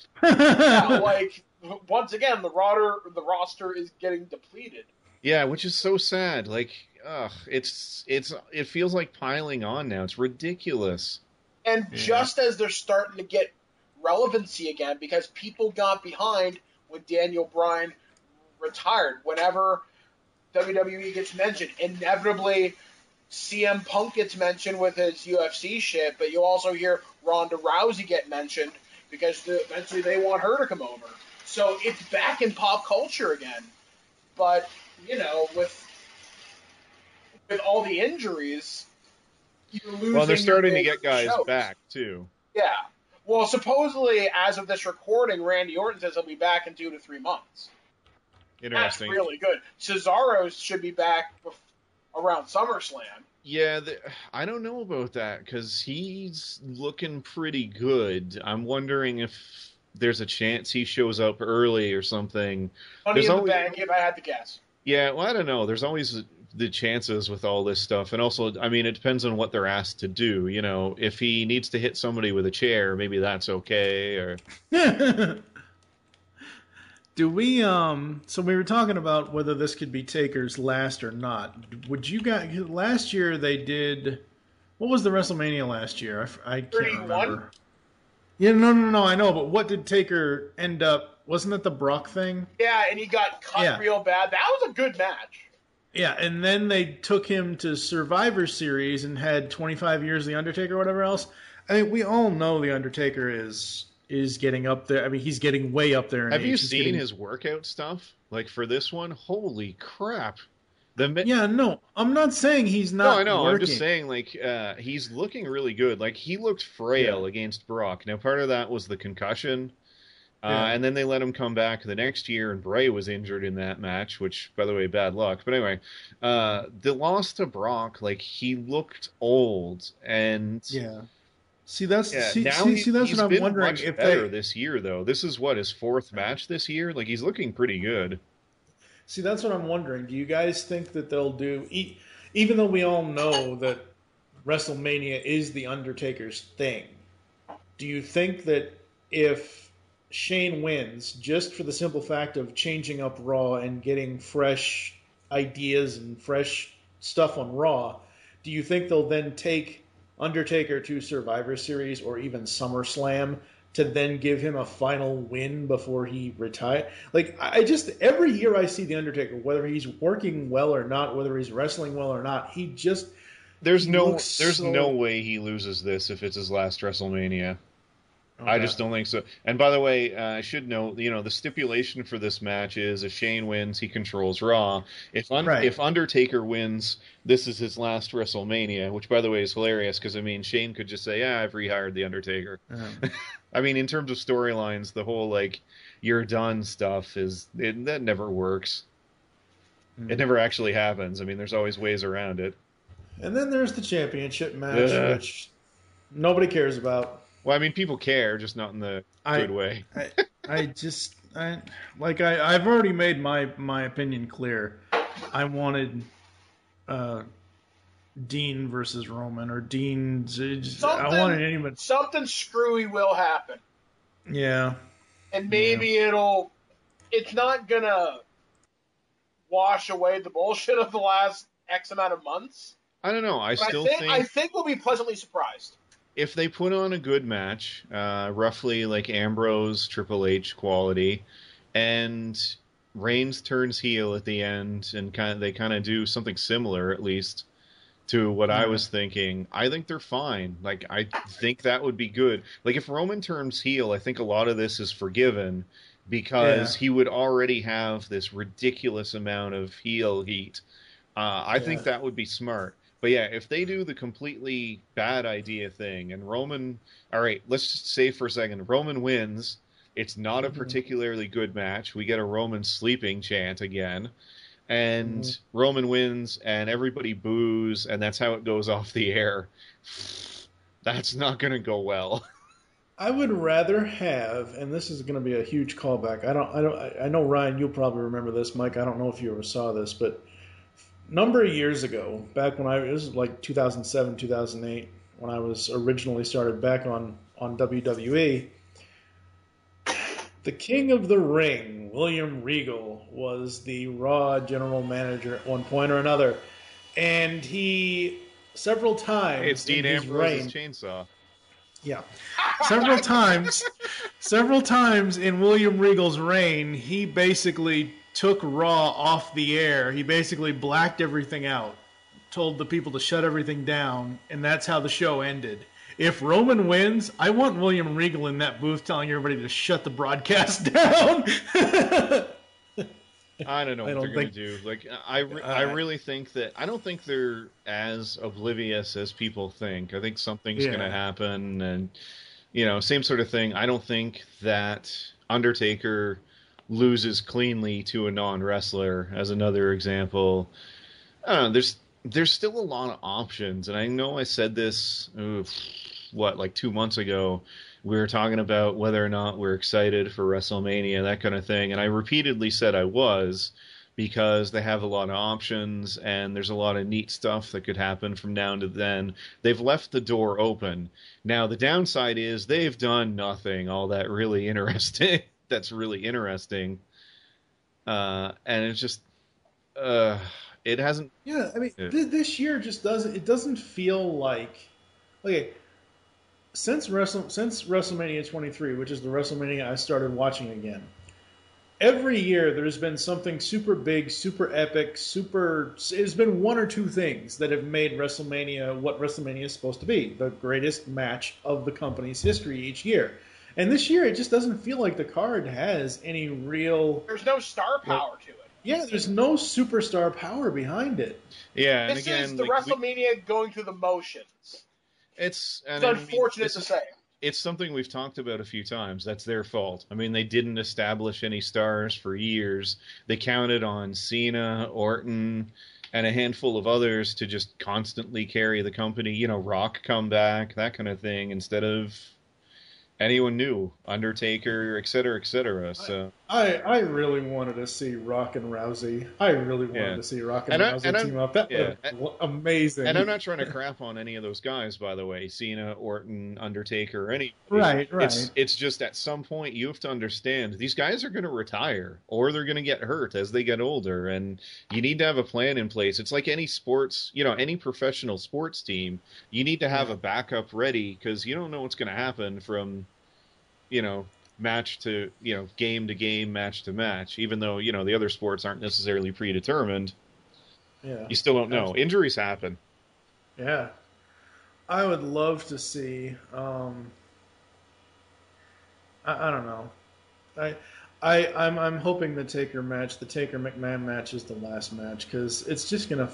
Yeah, like once again, the roster is getting depleted.
Yeah, which is so sad. Like, it feels like piling on now. It's ridiculous.
And just as they're starting to get relevancy again, because people got behind when Daniel Bryan retired. Whenever WWE gets mentioned, inevitably CM Punk gets mentioned with his UFC shit, but you also hear Ronda Rousey get mentioned because eventually they want her to come over. So it's back in pop culture again. But, you know, with all the injuries, you're losing.
Well, they're starting to get guys
shows.
back, too.
Yeah. Well, supposedly, as of this recording, Randy Orton says he'll be back in 2 to 3 months.
Interesting.
That's really good. Cesaro should be back around SummerSlam.
Yeah, I don't know about that because he's looking pretty good. I'm wondering if there's a chance he shows up early or something.
Money in the bank, if I had to guess.
Yeah, well, I don't know. There's always the chances with all this stuff. And also, I mean, it depends on what they're asked to do. You know, if he needs to hit somebody with a chair, maybe that's okay. Or
do we, so we were talking about whether this could be Taker's last or not. Would you guys, last year they did, what was the WrestleMania last year? I can't
31?
remember. Yeah, no, I know, but what did Taker end up, wasn't it the Brock thing?
Yeah, and he got cut real bad. That was a good match.
Yeah, and then they took him to Survivor Series and had 25 years of The Undertaker or whatever else. I mean, we all know The Undertaker is getting up there. I mean, he's getting way up there in
Have
age.
you seen his workout stuff? Like for this one? Holy crap.
Yeah, no, I'm not saying he's not
No, I know.
working.
I'm just saying, like, he's looking really good. Like, he looked frail against Brock. Now, part of that was the concussion. And then they let him come back the next year, and Bray was injured in that match, which, by the way, bad luck. But anyway, the loss to Brock, like, he looked old, and...
Yeah. See, that's
that's
what I'm wondering.
Much
if
better this year, though. This is, his 4th match this year? Like, he's looking pretty good.
See, that's what I'm wondering. Do you guys think that they'll do, even though we all know that WrestleMania is the Undertaker's thing. Do you think that if Shane wins, just for the simple fact of changing up Raw and getting fresh ideas and fresh stuff on Raw, do you think they'll then take Undertaker to Survivor Series or even SummerSlam to then give him a final win before he retires? Like, I just, every year I see The Undertaker, whether he's working well or not, whether he's wrestling well or not, he just...
There's no way he loses this if it's his last WrestleMania. Okay. I just don't think so. And by the way, I should note, the stipulation for this match is if Shane wins, he controls Raw. If Undertaker wins, this is his last WrestleMania, which, by the way, is hilarious because, Shane could just say, I've rehired The Undertaker. In terms of storylines, the whole, you're done stuff, that never works. It never actually happens. There's always ways around it.
And then there's the championship match, which nobody cares about.
Well, people care, just not in the good way.
I've already made my opinion clear. I wanted Dean versus Roman, or Dean. I wanted anybody.
Something screwy will happen.
Yeah.
And maybe it's not gonna wash away the bullshit of the last X amount of months.
I don't know. I
think we'll be pleasantly surprised.
If they put on a good match, roughly like Ambrose, Triple H quality, and Reigns turns heel at the end, and they do something similar, at least, to what I was thinking, I think they're fine. I think that would be good. If Roman turns heel, I think a lot of this is forgiven, because he would already have this ridiculous amount of heel heat. I think that would be smart. But yeah, if they do the completely bad idea thing and Roman... All right, let's just say for a second, Roman wins. It's not a particularly good match. We get a Roman sleeping chant again. And Roman wins and everybody boos and that's how it goes off the air. That's not going to go well.
I would rather have, and this is going to be a huge callback. I know, Ryan, you'll probably remember this. Mike, I don't know if you ever saw this, but... number of years ago, back when it was like 2007, 2008, when I was originally started back on WWE, the King of the Ring, William Regal, was the Raw general manager at one point or another, and he several times
it's Dean Ambrose's chainsaw.
Yeah, several times in William Regal's reign, he basically took Raw off the air. He basically blacked everything out, told the people to shut everything down, and that's how the show ended. If Roman wins, I want William Regal in that booth telling everybody to shut the broadcast down.
I don't know what they're going to do. I really think that... I don't think they're as oblivious as people think. I think something's going to happen, and, same sort of thing. I don't think that Undertaker loses cleanly to a non-wrestler, as another example. I don't know, there's still a lot of options, and I know I said this, 2 months ago, we were talking about whether or not we're excited for WrestleMania, that kind of thing, and I repeatedly said I was, because they have a lot of options, and there's a lot of neat stuff that could happen from now to then. They've left the door open. Now, the downside is they've done nothing all that really interesting. That's really interesting, and it's just it hasn't.
Yeah, this year just doesn't. It doesn't feel like since WrestleMania 23, which is the WrestleMania I started watching again. Every year there's been something super big, super epic, It's been one or two things that have made WrestleMania what WrestleMania is supposed to be, the greatest match of the company's history each year. And this year, it just doesn't feel like the card has any real...
There's no star power to it.
Yeah, there's no superstar power behind it.
Yeah, and
this
again...
is the WrestleMania going through the motions.
It's
unfortunate to say.
It's something we've talked about a few times. That's their fault. They didn't establish any stars for years. They counted on Cena, Orton, and a handful of others to just constantly carry the company. Rock come back, that kind of thing, instead of... anyone new, Undertaker, etc., etc. So
I really wanted to see Rock and Rousey. I really wanted to see Rock and Rousey team up. That would have been amazing.
And I'm not trying to crap on any of those guys, by the way. Cena, Orton, Undertaker, any.
Right.
It's just at some point you have to understand these guys are going to retire or they're going to get hurt as they get older, and you need to have a plan in place. It's like any sports, any professional sports team. You need to have a backup ready because you don't know what's going to happen from, match to game to game, match to match, even though the other sports aren't necessarily predetermined. You still don't know. Absolutely. Injuries happen.
I would love to see I don't know, I'm hoping the Taker McMahon match is the last match, because it's just gonna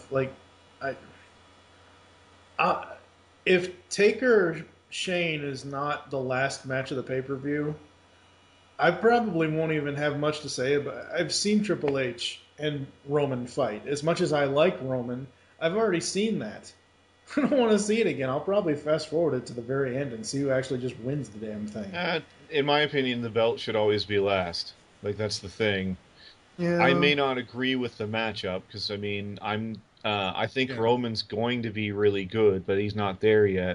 if Taker Shane is not the last match of the pay-per-view, I probably won't even have much to say about it. I've seen Triple H and Roman fight. As much as I like Roman, I've already seen that. I don't want to see it again. I'll probably fast forward it to the very end and see who actually just wins the damn thing.
In my opinion, the belt should always be last. That's the thing. Yeah. I may not agree with the matchup because I think Roman's going to be really good, but he's not there yet.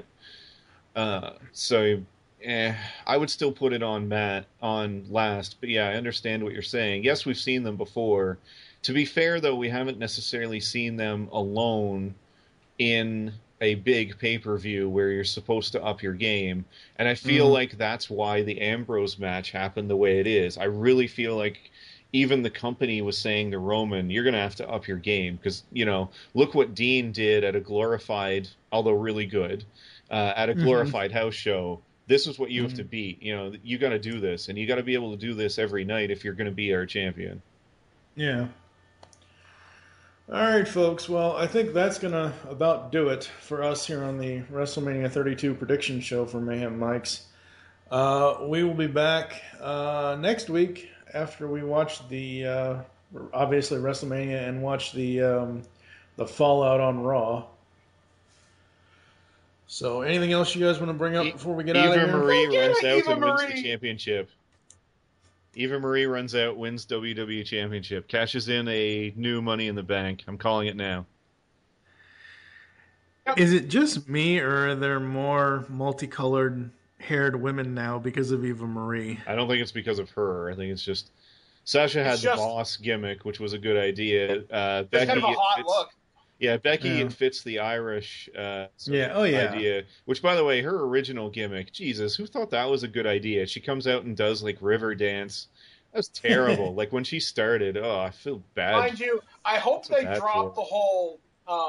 I would still put it on last, but I understand what you're saying. Yes, we've seen them before. To be fair, though, we haven't necessarily seen them alone in a big pay-per-view where you're supposed to up your game, and I feel like that's why the Ambrose match happened the way it is. I really feel like even the company was saying to Roman, you're going to have to up your game, because, look what Dean did at a glorified, although really good, at a glorified house show. This is what you have to beat. You got to do this, and you got to be able to do this every night if you're going to be our champion.
Yeah. All right, folks. Well, I think that's going to about do it for us here on the WrestleMania 32 prediction show for Mayhem Mics. We will be back next week after we watch the, obviously, WrestleMania and watch the Fallout on Raw. So, anything else you guys want to bring up before we get out of here?
Eva Marie runs out and wins the championship. Eva Marie runs out, wins WWE Championship, cashes in a new Money in the Bank. I'm calling it now.
Is it just me, or are there more multicolored haired women now because of Eva Marie?
I don't think it's because of her. I think it's just Sasha had the boss gimmick, which was a good idea. Becky,
kind of a hot look.
Yeah, Becky and Fitz the Irish idea. Which, by the way, her original gimmick, Jesus, who thought that was a good idea? She comes out and does, river dance. That was terrible. When she started, I feel bad.
Mind you, I hope they drop the whole,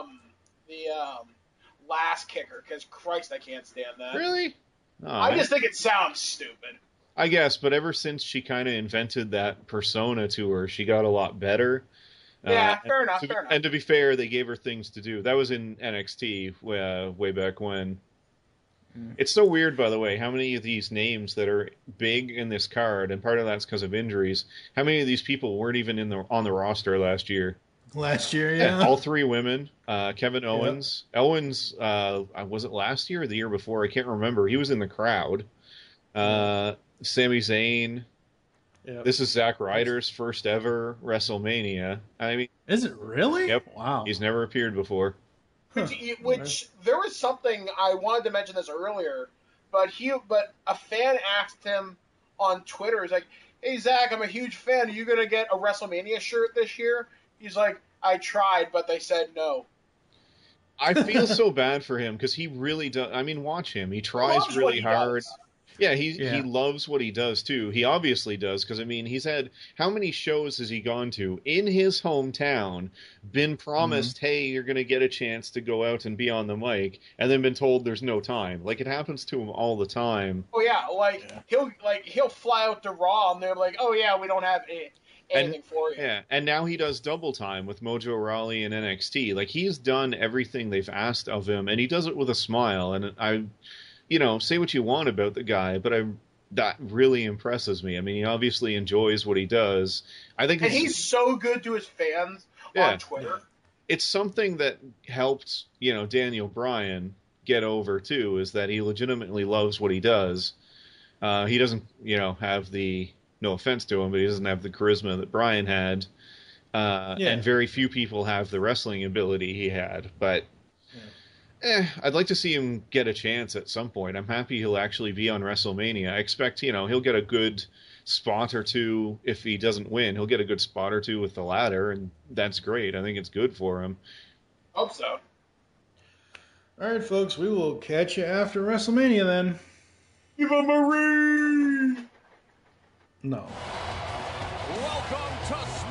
last kicker, because Christ, I can't stand that.
Really? Oh,
I just think it sounds stupid.
I guess, but ever since she kind of invented that persona to her, she got a lot better.
Yeah, fair enough.
And to be fair, they gave her things to do. That was in NXT way back when. It's so weird, by the way, how many of these names that are big in this card, and part of that's because of injuries, how many of these people weren't even on the roster last year?
Last year, yeah.
All three women. Kevin Owens. Yep. Owens, was it last year or the year before? I can't remember. He was in the crowd. Sami Zayn. Yep. This is Zack Ryder's first ever WrestleMania.
Is it really?
Yep.
Wow.
He's never appeared before.
Which there was something I wanted to mention this earlier, but a fan asked him on Twitter, he's like, "Hey Zach, I'm a huge fan. Are you gonna get a WrestleMania shirt this year?" He's like, "I tried, but they said no."
I feel so bad for him because he really does. Watch him. He tries really hard.
Does.
Yeah, he loves what he does, too. He obviously does, because, he's had... How many shows has he gone to in his hometown, been promised, hey, you're going to get a chance to go out and be on the mic, and then been told there's no time? It happens to him all the time.
Oh, yeah, he'll fly out to Raw, and they're like, oh, yeah, we don't have anything for you.
Yeah, and now he does double time with Mojo Rawley and NXT. He's done everything they've asked of him, and he does it with a smile, and say what you want about the guy, but that really impresses me. He obviously enjoys what he does. And
he's so good to his fans on Twitter.
It's something that helped, Daniel Bryan get over, too, is that he legitimately loves what he does. He doesn't, have the no offense to him, but he doesn't have the charisma that Bryan had. And very few people have the wrestling ability he had. But I'd like to see him get a chance at some point. I'm happy he'll actually be on WrestleMania. I expect, he'll get a good spot or two. If he doesn't win, he'll get a good spot or two with the ladder, and that's great. I think it's good for him.
Hope so.
All right, folks, we will catch you after WrestleMania then.
Eva Marie!
No.
Welcome to